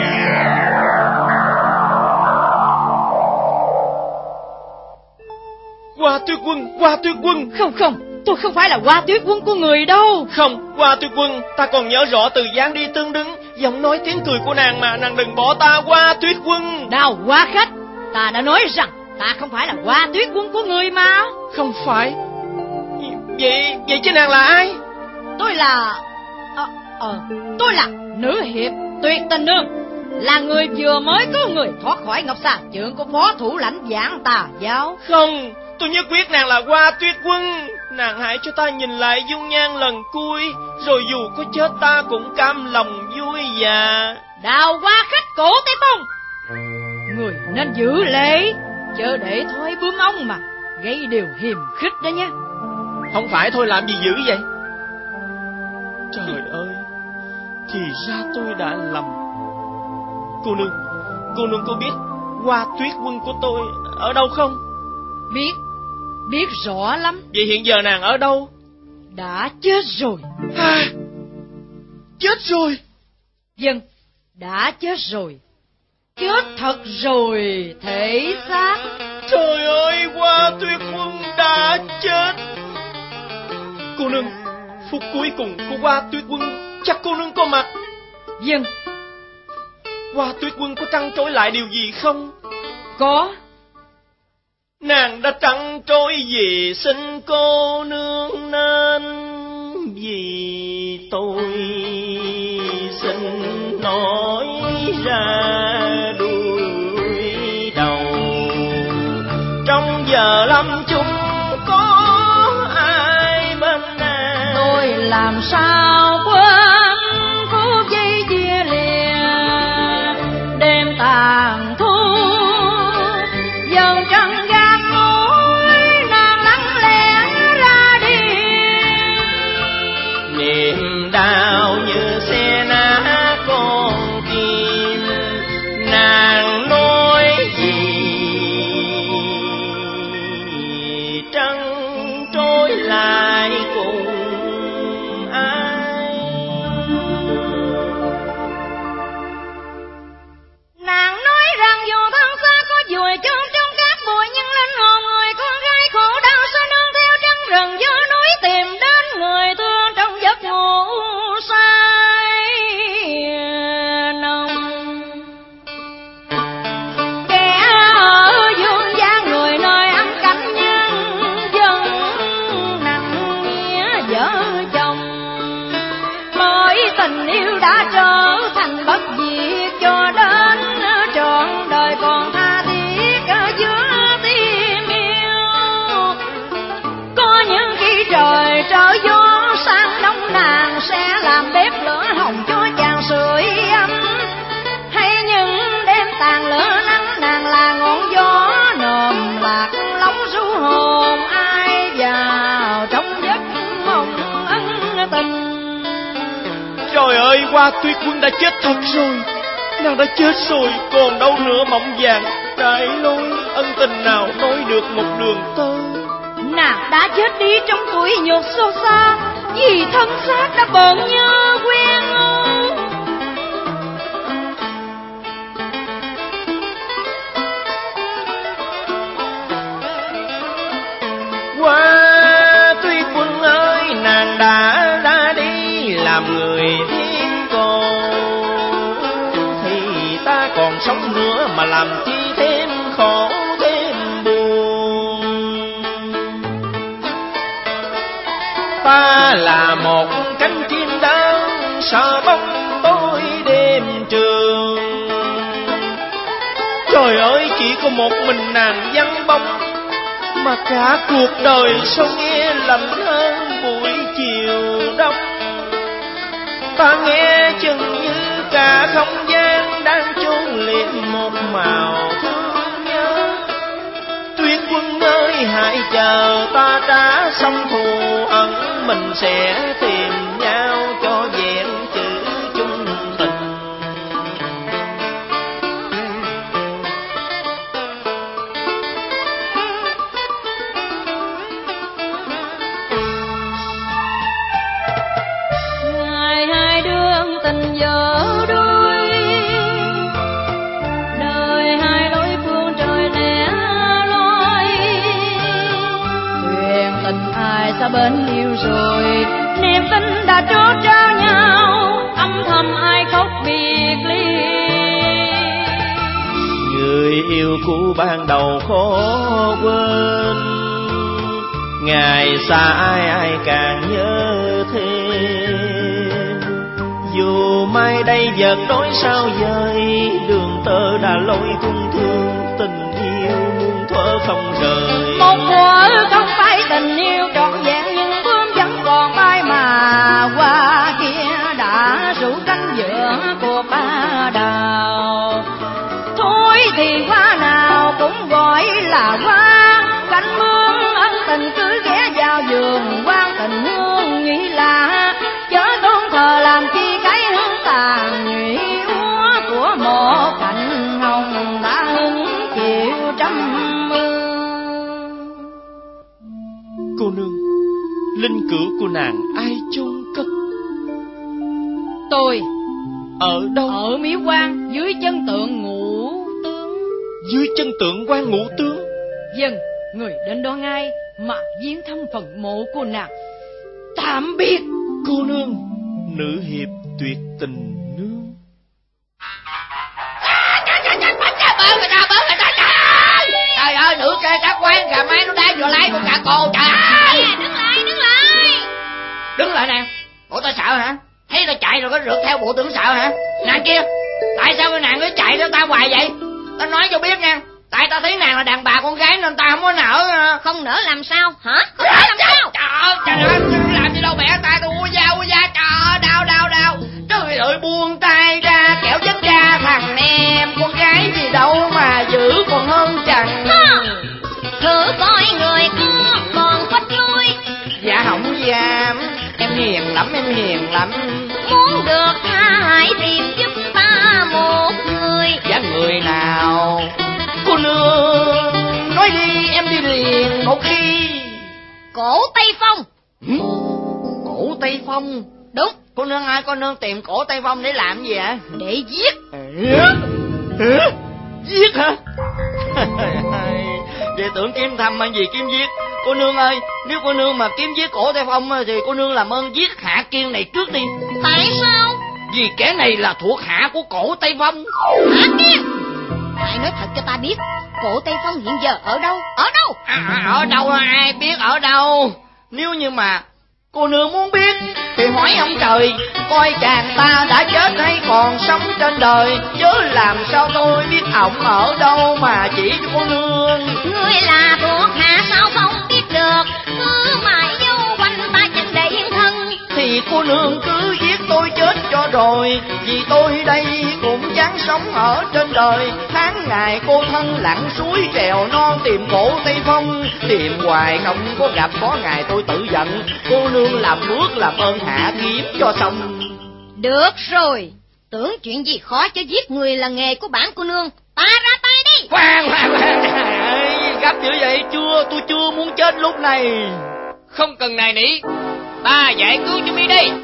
Hoa Tuyết Quân, Hoa Tuyết Quân. Không, tôi không phải là Hoa Tuyết Quân của người đâu. Không, Hoa Tuyết Quân, ta còn nhớ rõ từ dáng đi tương đứng, giọng nói tiếng cười của nàng mà, nàng đừng bỏ ta, Hoa Tuyết Quân. Nào Hoa Khách, ta đã nói rằng ta không phải là Hoa Tuyết Quân của người mà. Không phải. Vậy chứ nàng là ai? Tôi là tôi là nữ hiệp Tuyệt Tình Nương, là người vừa mới có người thoát khỏi ngọc xà chưởng của phó thủ lãnh Giảng Tà Giáo. Không, tôi nhất quyết nàng là Hoa Tuyết Quân. Nàng hãy cho ta nhìn lại dung nhan lần cuối, rồi dù có chết ta cũng cam lòng vui dạ. Đào Hoa Khách Cổ Tây Phong, người nên giữ lễ, chớ để thói bướm ong mà gây điều hiềm khích đó nha. Không phải thôi làm gì dữ vậy? Trời ơi, thì ra tôi đã lầm. Cô nương có biết Hoa Tuyết Quân của tôi ở đâu không? Biết rõ lắm. Vậy hiện giờ nàng ở đâu? Đã chết rồi. Chết rồi? Vâng, đã chết rồi. Chết thật rồi, thể xác. Trời ơi, Hoa Tuyết Quân đã chết. Cô nương, phút cuối cùng của Hoa Tuyết Quân chắc cô nương có mặt. Vâng. Hoa Tuyết Quân có trăn trối lại điều gì không? Có. Nàng đã trăn trối vì xin cô nương nên vì tôi xin nói ra đuôi đầu. Trong giờ lâm chung có ai bên nàng, tôi làm sao quên phút giây chia lìa đêm tàn thu. Dần trăng gác núi nàng lặng lẽ ra đi. Niềm đau như xe nát con tim, nàng nói gì trăng trôi lại cùng ai. Nàng nói rằng dù thân xa có vùi chân trong cát bụi, nhưng linh hồn người con gái khổ đau sao nương theo trăng rừng giữa núi tìm đến người thương trong giấc ngủ say nồng. Kẻ ở dương gian người nơi ấm cảnh nhân dân nặng nghĩa vợ chồng, bởi tình yêu đã trở thành bất diệt cho đến trọn đời còn tha thiết ở giữa tim yêu. Có những khi trời trở gió sang đông, nàng sẽ làm bếp lửa hồng cho chàng sưởi ấm. Hay những đêm tàn lửa nắng, nàng là ngọn gió nồm lạc lóng ru hồn ai vào trong giấc mộng ân tình. Trời ơi, Hoa Tuyết Quân đã chết thật rồi. Nàng đã chết rồi, còn đâu nữa mộng vàng trải lối, ân tình nào nói được một đường tơ. Nàng đã chết đi trong tuổi nhục sâu xa, vì thân xác đã bận như quen. Hoa Tuyết Quân ơi, nàng đã ra đi làm người thiên cô, thì ta còn sống nữa mà làm chi thêm khổ thêm buồn. Ta là một cánh chim đang sợ bóng tối đêm trường. Trời ơi, chỉ có một mình nàng vắng bóng, mà cả cuộc đời sao nghe lạnh hơn buổi chiều đông. Ta nghe chừng như cả không gian đang chôn liệm một màu thương nhớ. Tuyết Quân ơi, hãy chờ ta trả xong thù hận, mình sẽ tìm nhau cho vẹn chữ chung tình. Ngày hai đương tình vợ đôi, đời hai lối phương trời lẻ loi. Thuyền tình ai xa bên yêu rồi, niềm tin đã trót trao nhau, âm thầm ai khóc biệt ly. Người yêu cũ ban đầu khó quên, ngày xa ai càng nhớ thêm. Dù mai đây vợt đói sao dời, đường tơ đã lối cung thương, tình yêu muôn thuở không rời. Một thuở không phải tình yêu trọn vẹn, nhưng bướm vẫn còn bay mà qua kia đã rủ cánh giữa của ba đào. Thôi thì hoa nào cũng gọi là hoa, cánh bướm ân tình cứ ghé vào vườn quan tình hương nghĩ lạ, chớ tôn thờ làm chi cái hương tàn nhụy úa của một cành hồng đã hứng chịu trăm mưa. Cô nương, linh cữu của nàng ai chôn cất? Tôi ở đâu? Ở miếu quan dưới chân tượng Ngũ Tướng. Dưới chân tượng quan Ngũ Tướng? Dân, người đến đó ngay mà viếng thăm phần mộ của nàng. Tạm biệt cô nương. Nữ hiệp tuyệt tình nương. Trời ơi, nữ kê các quan gà máy nó đá vừa lái con cả cô. Trời ơi, đứng lại. Đứng lại nè. Ủa tao sợ hả? Thấy tao chạy rồi có rượt theo bộ tưởng sợ hả? Nàng kia, tại sao cái nàng cứ chạy theo tao hoài vậy? Tao nói cho biết nha, tại tao thấy nàng là đàn bà con gái nên tao không có nỡ. Không nỡ làm sao hả? Không nỡ làm sao? Trời ơi, làm gì đâu bẻ tay tôi ua da. Trời ơi, đau. Trời ơi, buông tay ra kẻo chân ra thằng em. Con gái gì đâu mà giữ còn hơn chằn. Thử coi người có còn phách lối. Dạ không dám. Em hiền lắm. Muốn được tha hãy tìm giúp ta một người. Dạ người nào? Cô nương nói đi, em đi liền một khi. Cổ Tây Phong. Cổ Tây Phong? Đúng. Cô nương ơi, cô nương tìm cổ Tây Phong để làm gì ạ? Để giết. Giết hả? Vậy tưởng kiếm thăm hay gì kiếm giết. Cô nương ơi, nếu cô nương mà kiếm giết cổ Tây Phong thì cô nương làm ơn giết Hạ Kiên này trước đi. Tại sao? Vì kẻ này là thuộc hạ của cổ Tây Phong. Hạ Kiên, hãy nói thật cho ta biết, cổ Tây Phong hiện giờ ở đâu? Ở đâu Ai biết ở đâu. Nếu như mà cô nương muốn biết thì hỏi ông trời, coi chàng ta đã chết hay còn sống trên đời, chứ làm sao tôi biết ổng ở đâu mà chỉ cho cô nương. Ngươi là thuộc hạ sao không biết được, cứ mãi vô quanh ta chẳng để yên thân. Thì cô nương cứ giết tôi chết cho rồi, vì tôi đây cũng chán sống ở trên đời. Tháng ngày cô thân lặn suối trèo non tìm cổ Tây Phong, tìm hoài không có gặp, có ngày tôi tự giận. Cô nương làm bước làm ơn hạ kiếm cho xong. Được rồi, tưởng chuyện gì khó chứ giết người là nghề của bản cô nương. Ta ra tay đi. Khoan, gấp dữ vậy? Tôi chưa muốn chết lúc này. Không cần nài nỉ, ta giải cứu cho mi đi.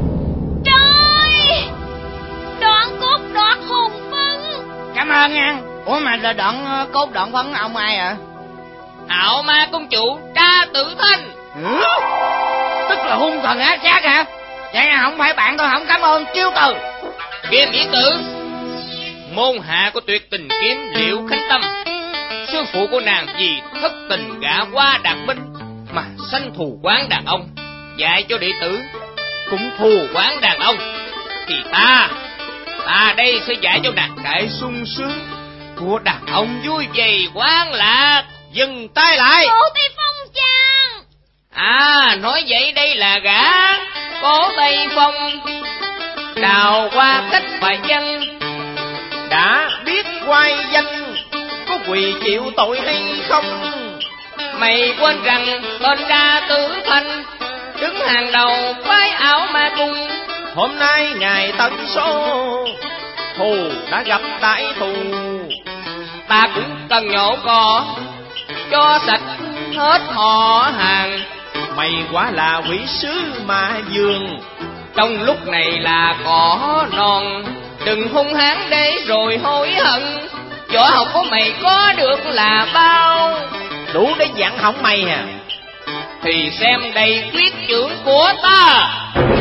Trời, đoạn cốt đoạt hồn phân. Cảm ơn nha. Ủa mà là đoạn cốt đoạn phấn ông ai ạ? Hạo Ma công chủ Tra Tử Thanh. Tức là hung thần ác sát hả? Vậy không phải bạn tôi không cảm ơn, kêu từ. Kim Yến Tử, môn hạ của tuyệt tình kiếm Liễu Khánh Tâm. Sư phụ của nàng vì thất tình gả qua đàn binh mà sanh thù quán đàn ông, dạy cho đệ tử cũng thù quán đàn ông. Thì ta đây sẽ dạy cho nàng cái sung sướng của đàn ông vui vầy quán lạc. Dừng tay lại. Cổ Tây Phong chàng. Nói vậy đây là gã Cổ Tây Phong, đào qua cách bài dân, đã biết quay danh, có quỳ chịu tội hay không? Mày quên rằng tên Tra Tử Thanh đứng hàng đầu phái ảo ma cung. Hôm nay ngày tận số, thù đã gặp đại thù. Ta cũng cần nhổ cỏ cho sạch hết họ hàng. Mày quả là quỷ sứ ma dương, trong lúc này là cỏ non, đừng hung hãn để rồi hối hận. Võ học của mày có được là bao, đủ để dặn hỏng mày à? Thì xem đây quyết trưởng của ta.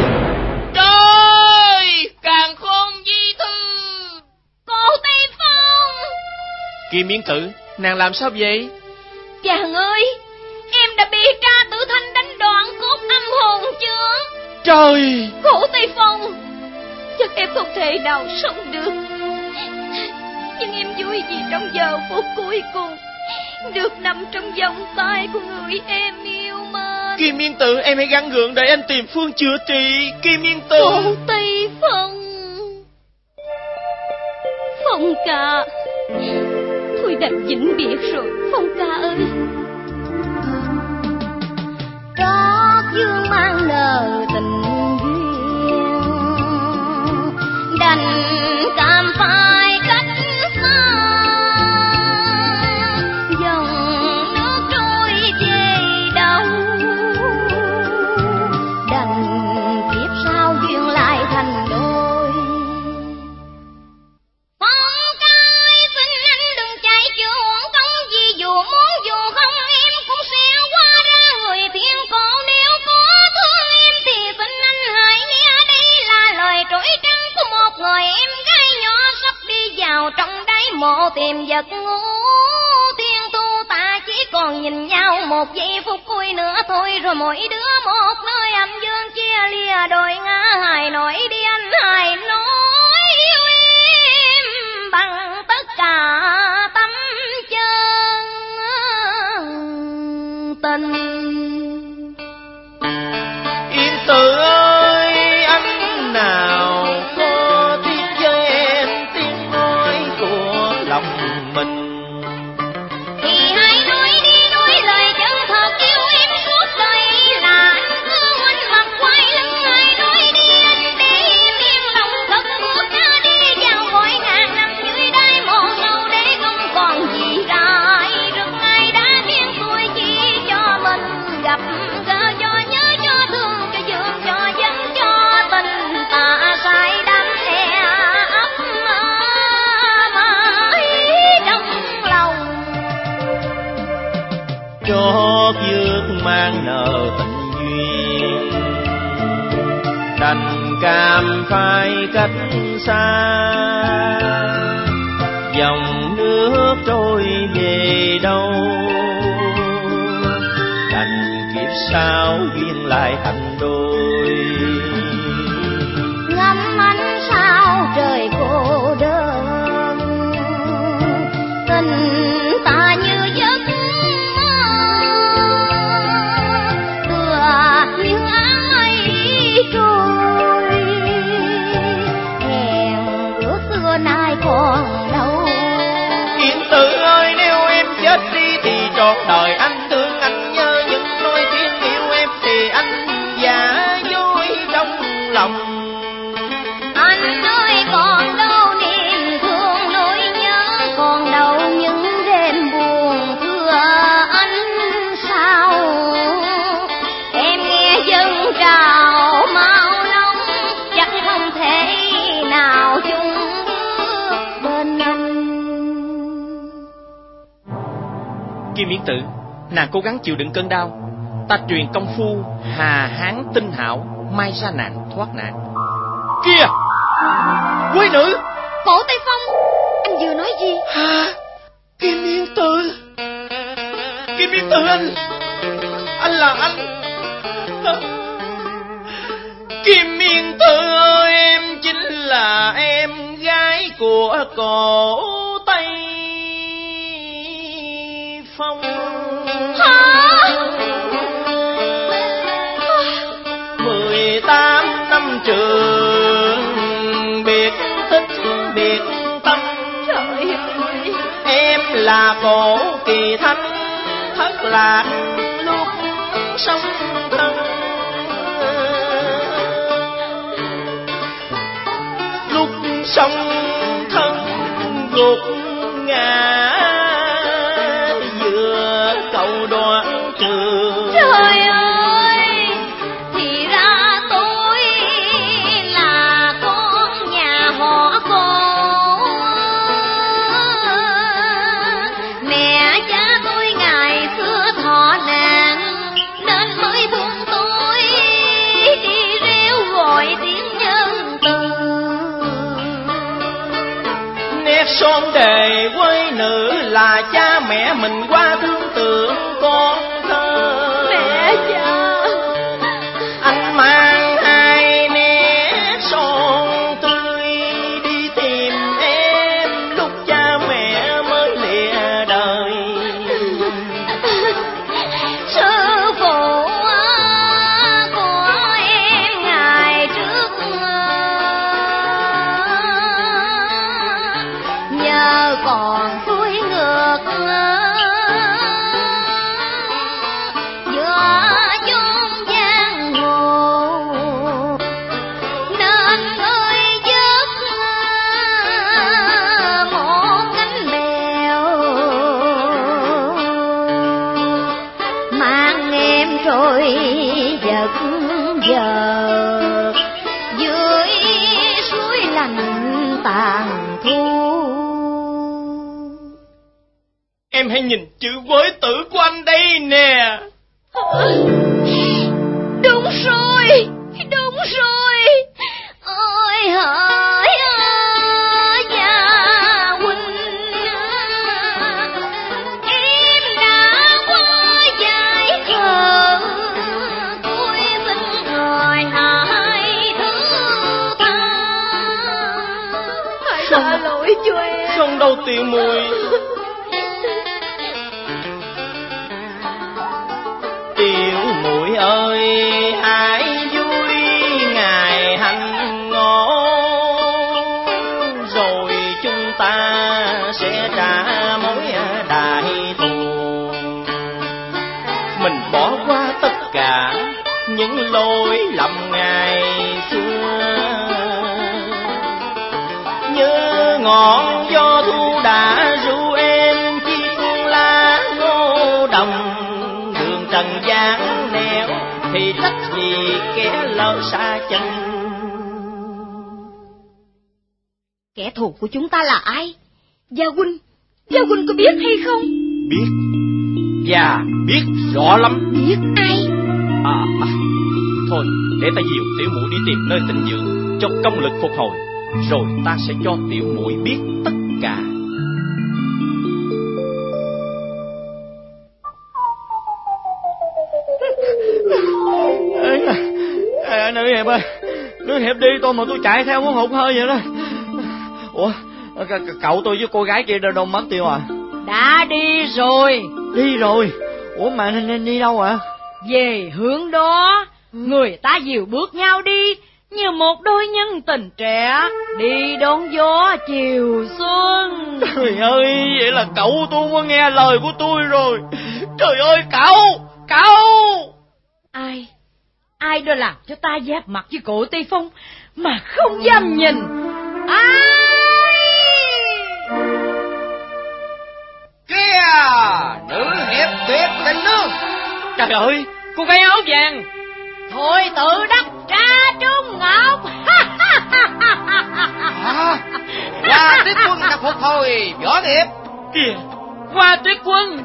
Trời, càn khôn di thư. Cổ Tây Phong. Kim Yến Tử, nàng làm sao vậy? Chàng ơi, em đã bị Tra Tử Thanh đánh đoạn cốt âm hồn chưa? Trời! Cổ Tây Phong, chắc em không thể nào sống được. Nhưng em vui vì trong giờ phút cuối cùng được nằm trong vòng tay của người em yêu mến. Kim Yến Tử, em hãy gắng gượng để anh tìm phương chữa trị. Kim Yến Tử. Cổ Tây Phong. Phong ca, thôi đành vĩnh biệt rồi Phong ca ơi. vào trong đáy mộ tìm vật ngủ. Tiên tu ta chỉ còn nhìn nhau một giây phút cuối nữa thôi, rồi mỗi đứa một nơi âm dương chia lìa đôi ngã. Hài nổi đi anh, hài nổi yêu em bằng tất cả tâm chân tình. Yên Tử ơi, anh nào có biết với em tiếng nói của lòng mình. Thì hãy nói đi, nói lời chân thật yêu em suốt đời. Là anh cứ ngoảnh mặt quay lưng, hãy nói đi anh để em yên lòng thật bước ra đi vào cõi ngàn năm dưới đáy mộ sâu để không còn gì rải rực. Ai đã khiến tôi chỉ cho mình gặp gỡ, cho nhớ cho thương cho dương cho dân cho tình ta say đắm e ấp mãi trong lòng. Cho dước mang nợ tình duyên, đành cam phai cách xa. Dòng nước trôi về đâu, đành kiếp sau duyên lại thành đôi. Ngắm ánh sao trời cô đơn, tình ta như giấc mơ, tựa như áng mây trôi. Hẹn ước xưa nay còn đâu. Yên Tử ơi, nếu em chết đi thì trọn đời anh thương anh nhớ những nỗi tiếng yêu em, thì anh giả dối trong lòng. Anh ơi còn đâu niềm thương nỗi nhớ, còn đâu những đêm buồn thưa anh sao. Em nghe dân trào mau nóng, chắc không thể nào chung bước bên anh. Kim Yến Tử, nàng cố gắng chịu đựng cơn đau. Ta truyền công phu Hà Hán Tinh Hảo, mai ra nàng thoát nạn. Kìa, quý nữ! Cổ Tây Phong, anh vừa nói gì? Hả? Kim Yến Tử! Kim Yến Tử anh là anh. Kim Yến Tử ơi, em chính là em gái của Cổ Tây Phong. Hả? 18 năm trường, biệt thích biệt tâm. Trời ơi! Em là Cổ Kỳ Thanh, thất lạc lúc song thân. Lúc song thân gục ngã giữa cầu Đoạn Trường. Trời ơi! Thì ra tôi là con nhà họ Cổ. Mẹ cha tôi ngày xưa thọ nạn nên mới thương tôi, đi reo gọi tiếng nhân từ. Nét son đề quê nữ là cha mẹ mình qua thương tưởng con thơ. Mẹ cha! Anh mang hai nét son tươi đi tìm em lúc cha mẹ mới lìa đời. Sư phụ của em ngày trước nhờ còn xuôi ngược giữa chốn giang hồ, nên ơi giấc một cánh bèo mang em trôi giật giờ dưới suối lạnh tàn thu. Em hãy nhìn chữ với tử của anh đây nè. Đúng rồi, đúng rồi. Ôi hỡi da Tha lỗi cho em. Không đâu Tiểu Muội. Tiểu Muội ơi, hãy vui ngày hạnh ngộ, rồi chúng ta sẽ trả mối đại thù. Mình bỏ qua tất cả những lỗi lầm ngày xưa, như ngọn gió thu đã ru em chiếc lá ngô đồng. Đường trần gian nẻo thì trách gì kẻ lỡ xa chân. Kẻ thù của chúng ta là ai? Gia huynh có biết hay không? Biết, và biết rõ lắm. Biết ai? Thôi, để ta dìu Tiểu Muội đi tìm nơi tịnh dưỡng cho công lực phục hồi, rồi ta sẽ cho Tiểu Muội biết tất cả. Nữ hiệp ơi, nữ hiệp đi tôi mà tôi chạy theo muốn hụt hơi vậy đó. Ủa, cậu tôi với cô gái kia đâu mất tiêu à? Đã đi rồi. Đi rồi? Ủa mà nên đi đâu ạ? Về hướng đó, người ta dìu bước nhau đi như một đôi nhân tình trẻ đi đón gió chiều xuân. Trời ơi, vậy là cậu tôi có nghe lời của tôi rồi. Trời ơi, cậu! Ai đã làm cho ta giáp mặt với cổ Tây Phong mà không dám nhìn? Ai? Kia, nữ hiệp Tuyệt Tình Nương. Trời ơi, cô gái áo vàng. Thôi tự đắc tra trung ngọc. Hoa Tuyết Quân đã phục hồi võ nghiệp. Kìa, Hoa Tuyết Quân.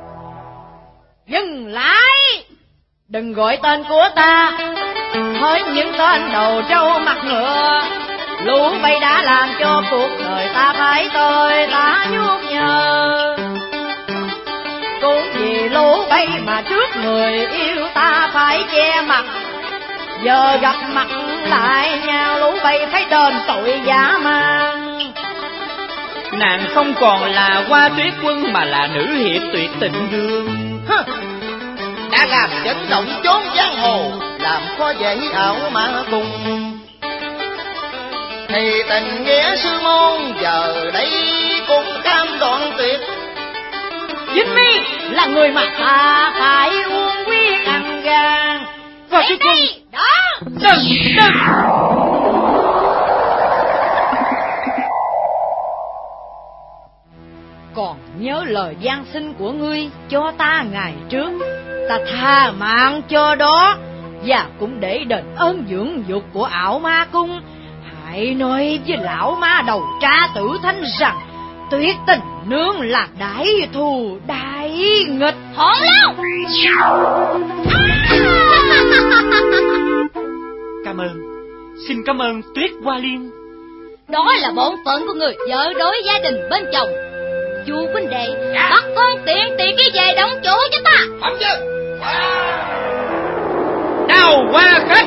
Dừng lại, đừng gọi tên của ta, hỡi những tên đầu trâu mặt ngựa. Lũ bay đã làm cho cuộc đời ta phải tơi tả nhuốc nhờ. Cũng vì lũ bay mà trước người yêu ta phải che mặt, giờ gặp mặt lại nhau lũ bay phải đền tội dã man. Nàng không còn là Hoa Tuyết Quân mà là nữ hiệp Tuyệt Tình Nương. Đã làm chấn động chốn giang hồ, làm khó dễ ảo ma cùng. Thì tình nghĩa sư môn giờ đây cũng cam đoạn tuyệt. Vinh Mi là người mà ta phải uống quyết ăn gan. Hoa Tuyết Quân. Đó. Đừng. Còn nhớ lời van xin của ngươi cho ta ngày trước, ta tha mạng cho đó, và cũng để đền ơn dưỡng dục của ảo ma cung. Hãy nói với lão ma đầu tra Tử Thanh rằng Tuyệt Tình Nương là đại thù đại nghịch. Hỗn láo. Cảm ơn, xin cảm ơn Tuyết Hoa Liên. Đó là bổn phận của người vợ đối gia đình bên chồng. Chu huynh đệ, bắt con tiện cái về đóng chỗ cho ta. Không chứ. Đào Hoa Khách.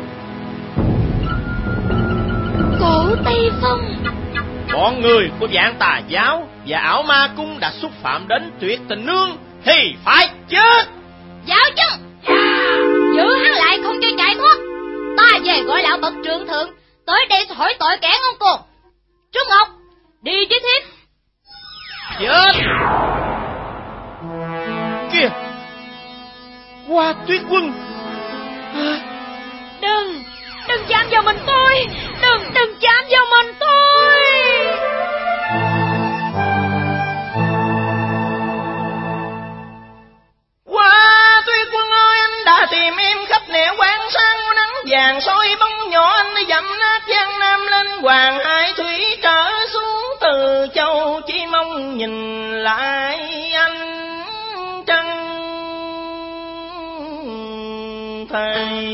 Cổ Tây Phong. Bọn người của Vạn Tà Giáo và ảo ma cung đã xúc phạm đến Tuyệt Tình Nương thì phải chết. Giáo chân. Giữ hắn lại không cho chạy thoát. Ta về gọi lão bậc trượng thượng tới đây hỏi tội kẻ ngông cuồng. Trúc Ngọc, đi với thiếp. Chết. Kìa, Hoa Tuyết Quân. Đừng chạm vào mình tôi. Đừng chạm vào mình tôi. Hoa Tuyết Quân ơi, anh đã tìm em khắp nẻo quán sang nắng vàng soi bóng nhỏ, anh đi dặm nát Giang Nam lên Hoàng Hải Thủy trở xuống từ châu, chỉ mong nhìn lại anh trăng thầy.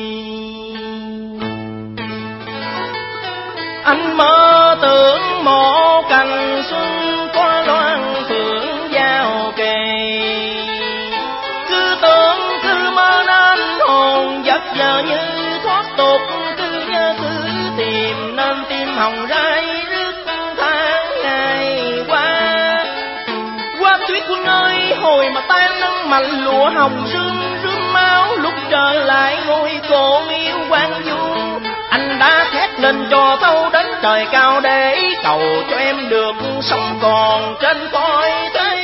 Anh mơ tưởng một cành xuân có loan phượng giao kề, cứ tưởng cứ mơ nên hồn giấc giờ như thoát tục, cứ nhớ cứ tìm nên tim hồng rai rứt tha. mảnh lụa hồng rướm rướm máu, lúc trở lại ngôi cổ miếu quan du, anh đã thét lên cho thâu đến trời cao để cầu cho em được sống còn trên cõi thế.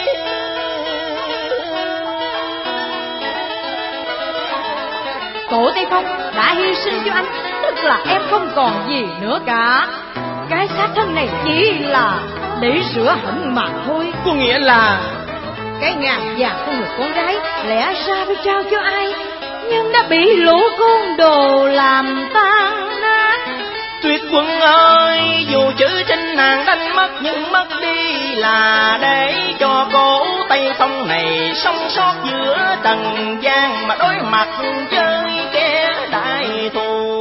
Cổ Tây Phong đã hy sinh cho anh, tức là em không còn gì nữa cả. Cái xác thân này chỉ là để rửa hận mà thôi. Có nghĩa là cái ngàn vàng của người con gái lẽ ra phải trao cho ai, nhưng đã bị lũ côn đồ làm tan nát. Tuyết Quân ơi, dù chữ trên nàng đánh mất, nhưng mất đi là để cho cổ Tây Phong này sống sót giữa trần gian mà đối mặt với kẻ đại thù.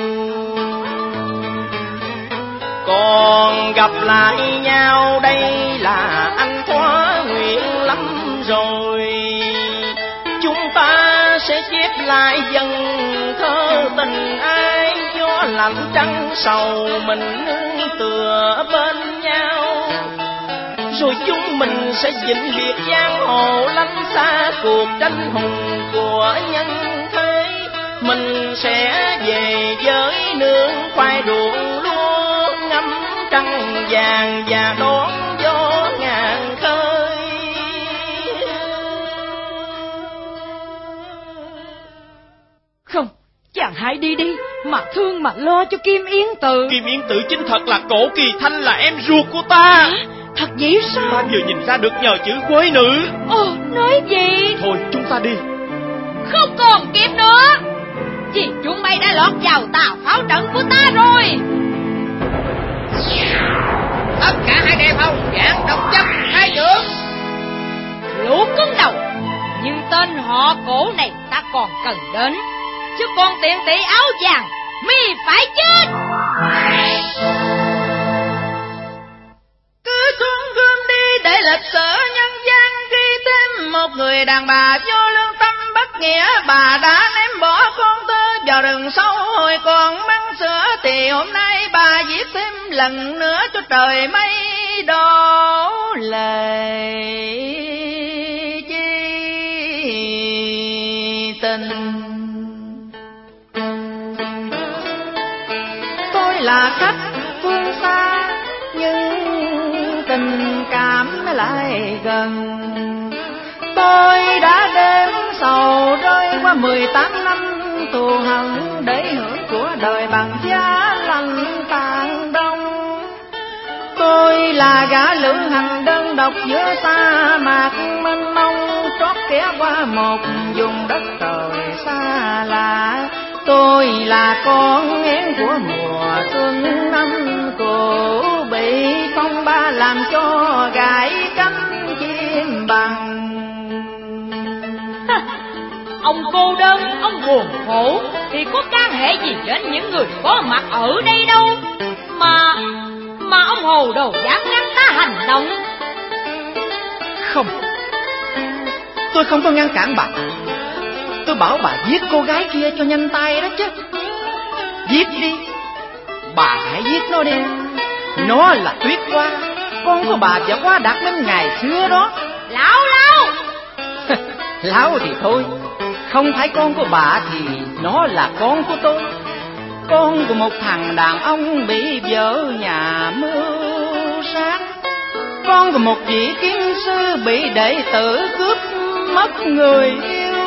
Còn gặp lại nhau đây là anh thỏa nguyện lắm rồi, chúng ta sẽ chép lại dần thơ tình ai, gió lạnh trăng sầu mình nương tựa bên nhau, rồi chúng mình sẽ vĩnh biệt giang hồ lánh xa cuộc tranh hùng của nhân thế. Mình sẽ về với nương khoai ruộng lúa, ngắm trăng vàng và đón gió ngàn khơi. Không, chàng hãy đi đi, mà thương mà lo cho Kim Yến Tự. Kim Yến Tự chính thật là Cổ Kỳ Thanh, là em ruột của ta. Thật vậy sao? Ta vừa nhìn ra được nhờ chữ quế nữ. Ồ, nói gì? Thôi chúng ta đi. Không còn kịp nữa, vì chúng bay đã lọt vào tàu pháo trận của ta rồi. Tất cả hãy đề phòng dạng độc chấp hai trưởng. Lũ cứng đầu, nhưng tên họ Cổ này ta còn cần đến, chứ còn tiện tỷ áo vàng mi phải chết. Cứ xuống gươm đi để lịch sử nhân gian ghi thêm một người đàn bà vô lương tâm bất nghĩa. Bà đã ném bỏ con tơ vào rừng sâu hồi còn măng sữa, thì hôm nay bà viết thêm lần nữa cho trời mây đổ lệ chi tình. Tôi là khách phương xa nhưng tình cảm lại gần. Tôi đã đêm sầu rơi qua 18 năm thù hận, để hưởng của đời bằng giá lạnh tàn đông. Tôi là gã lữ hành đơn độc giữa sa mạc mênh mông, trót ghé qua một vùng đất trời xa lạ. Tôi là con én của mùa xuân năm cũ, bị phong ba làm cho gãy cánh chim bằng. Ông cô đơn, ông buồn khổ thì có can hệ gì đến những người có mặt ở đây đâu, mà ông hồ đồ dám ngăn ta hành động. Không, tôi không có ngăn cản bà. Tôi bảo bà giết cô gái kia cho nhanh tay đó chứ. Giết đi, bà hãy giết nó đi. Nó là Tuyết Hoa, con của bà và Hoa Đạt Minh ngày xưa đó. Lão Lão thì thôi, không phải con của bà thì nó là con của tôi. Con của một thằng đàn ông bị vợ nhà mưu sát. Con của một vị kiến sư bị đệ tử cướp mất người yêu.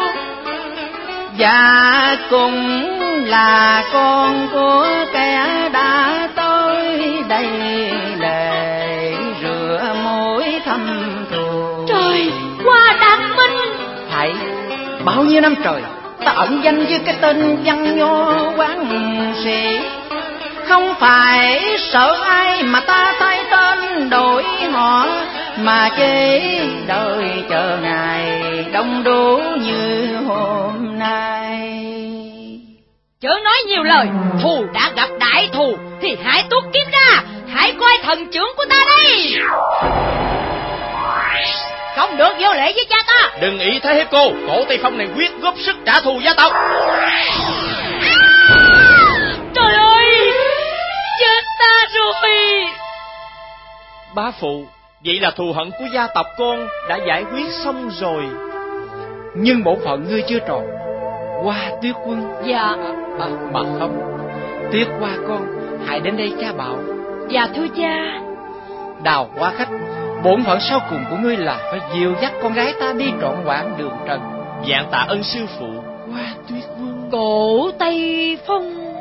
Và cùng là con của kẻ đã tới đây để rửa mối thâm thù. Trời, Hoa Đạt Minh. Thầy, bao nhiêu năm trời ta ẩn danh với cái tên văn nho quán sĩ. Không phải sợ ai mà ta thay tên đổi họ, mà chỉ đợi chờ ngày đông đủ như hôm nay. Chớ nói nhiều lời, thù đã gặp đại thù thì hãy tuốt kiếm ra, hãy coi thần trưởng của ta đây. Không được vô lễ với cha ta. Đừng ý thế hiếp cô, Cổ Tây Phong này quyết góp sức trả thù gia tộc. Trời ơi, chết ta rồi. Bá phụ, vậy là thù hận của gia tộc con đã giải quyết xong rồi. nhưng bổn phận ngươi chưa tròn. Hoa Tuyết Quân. Dạ. Mà không, Tuyết Hoa con, hãy đến đây cha bảo. Dạ thưa cha. Đào Hoa Khách, bổn phận sau cùng của ngươi là phải dìu dắt con gái ta đi trọn quãng đường trần. Vạn tạ ơn sư phụ. Hoa Tuyết Quân. Cổ Tây Phong.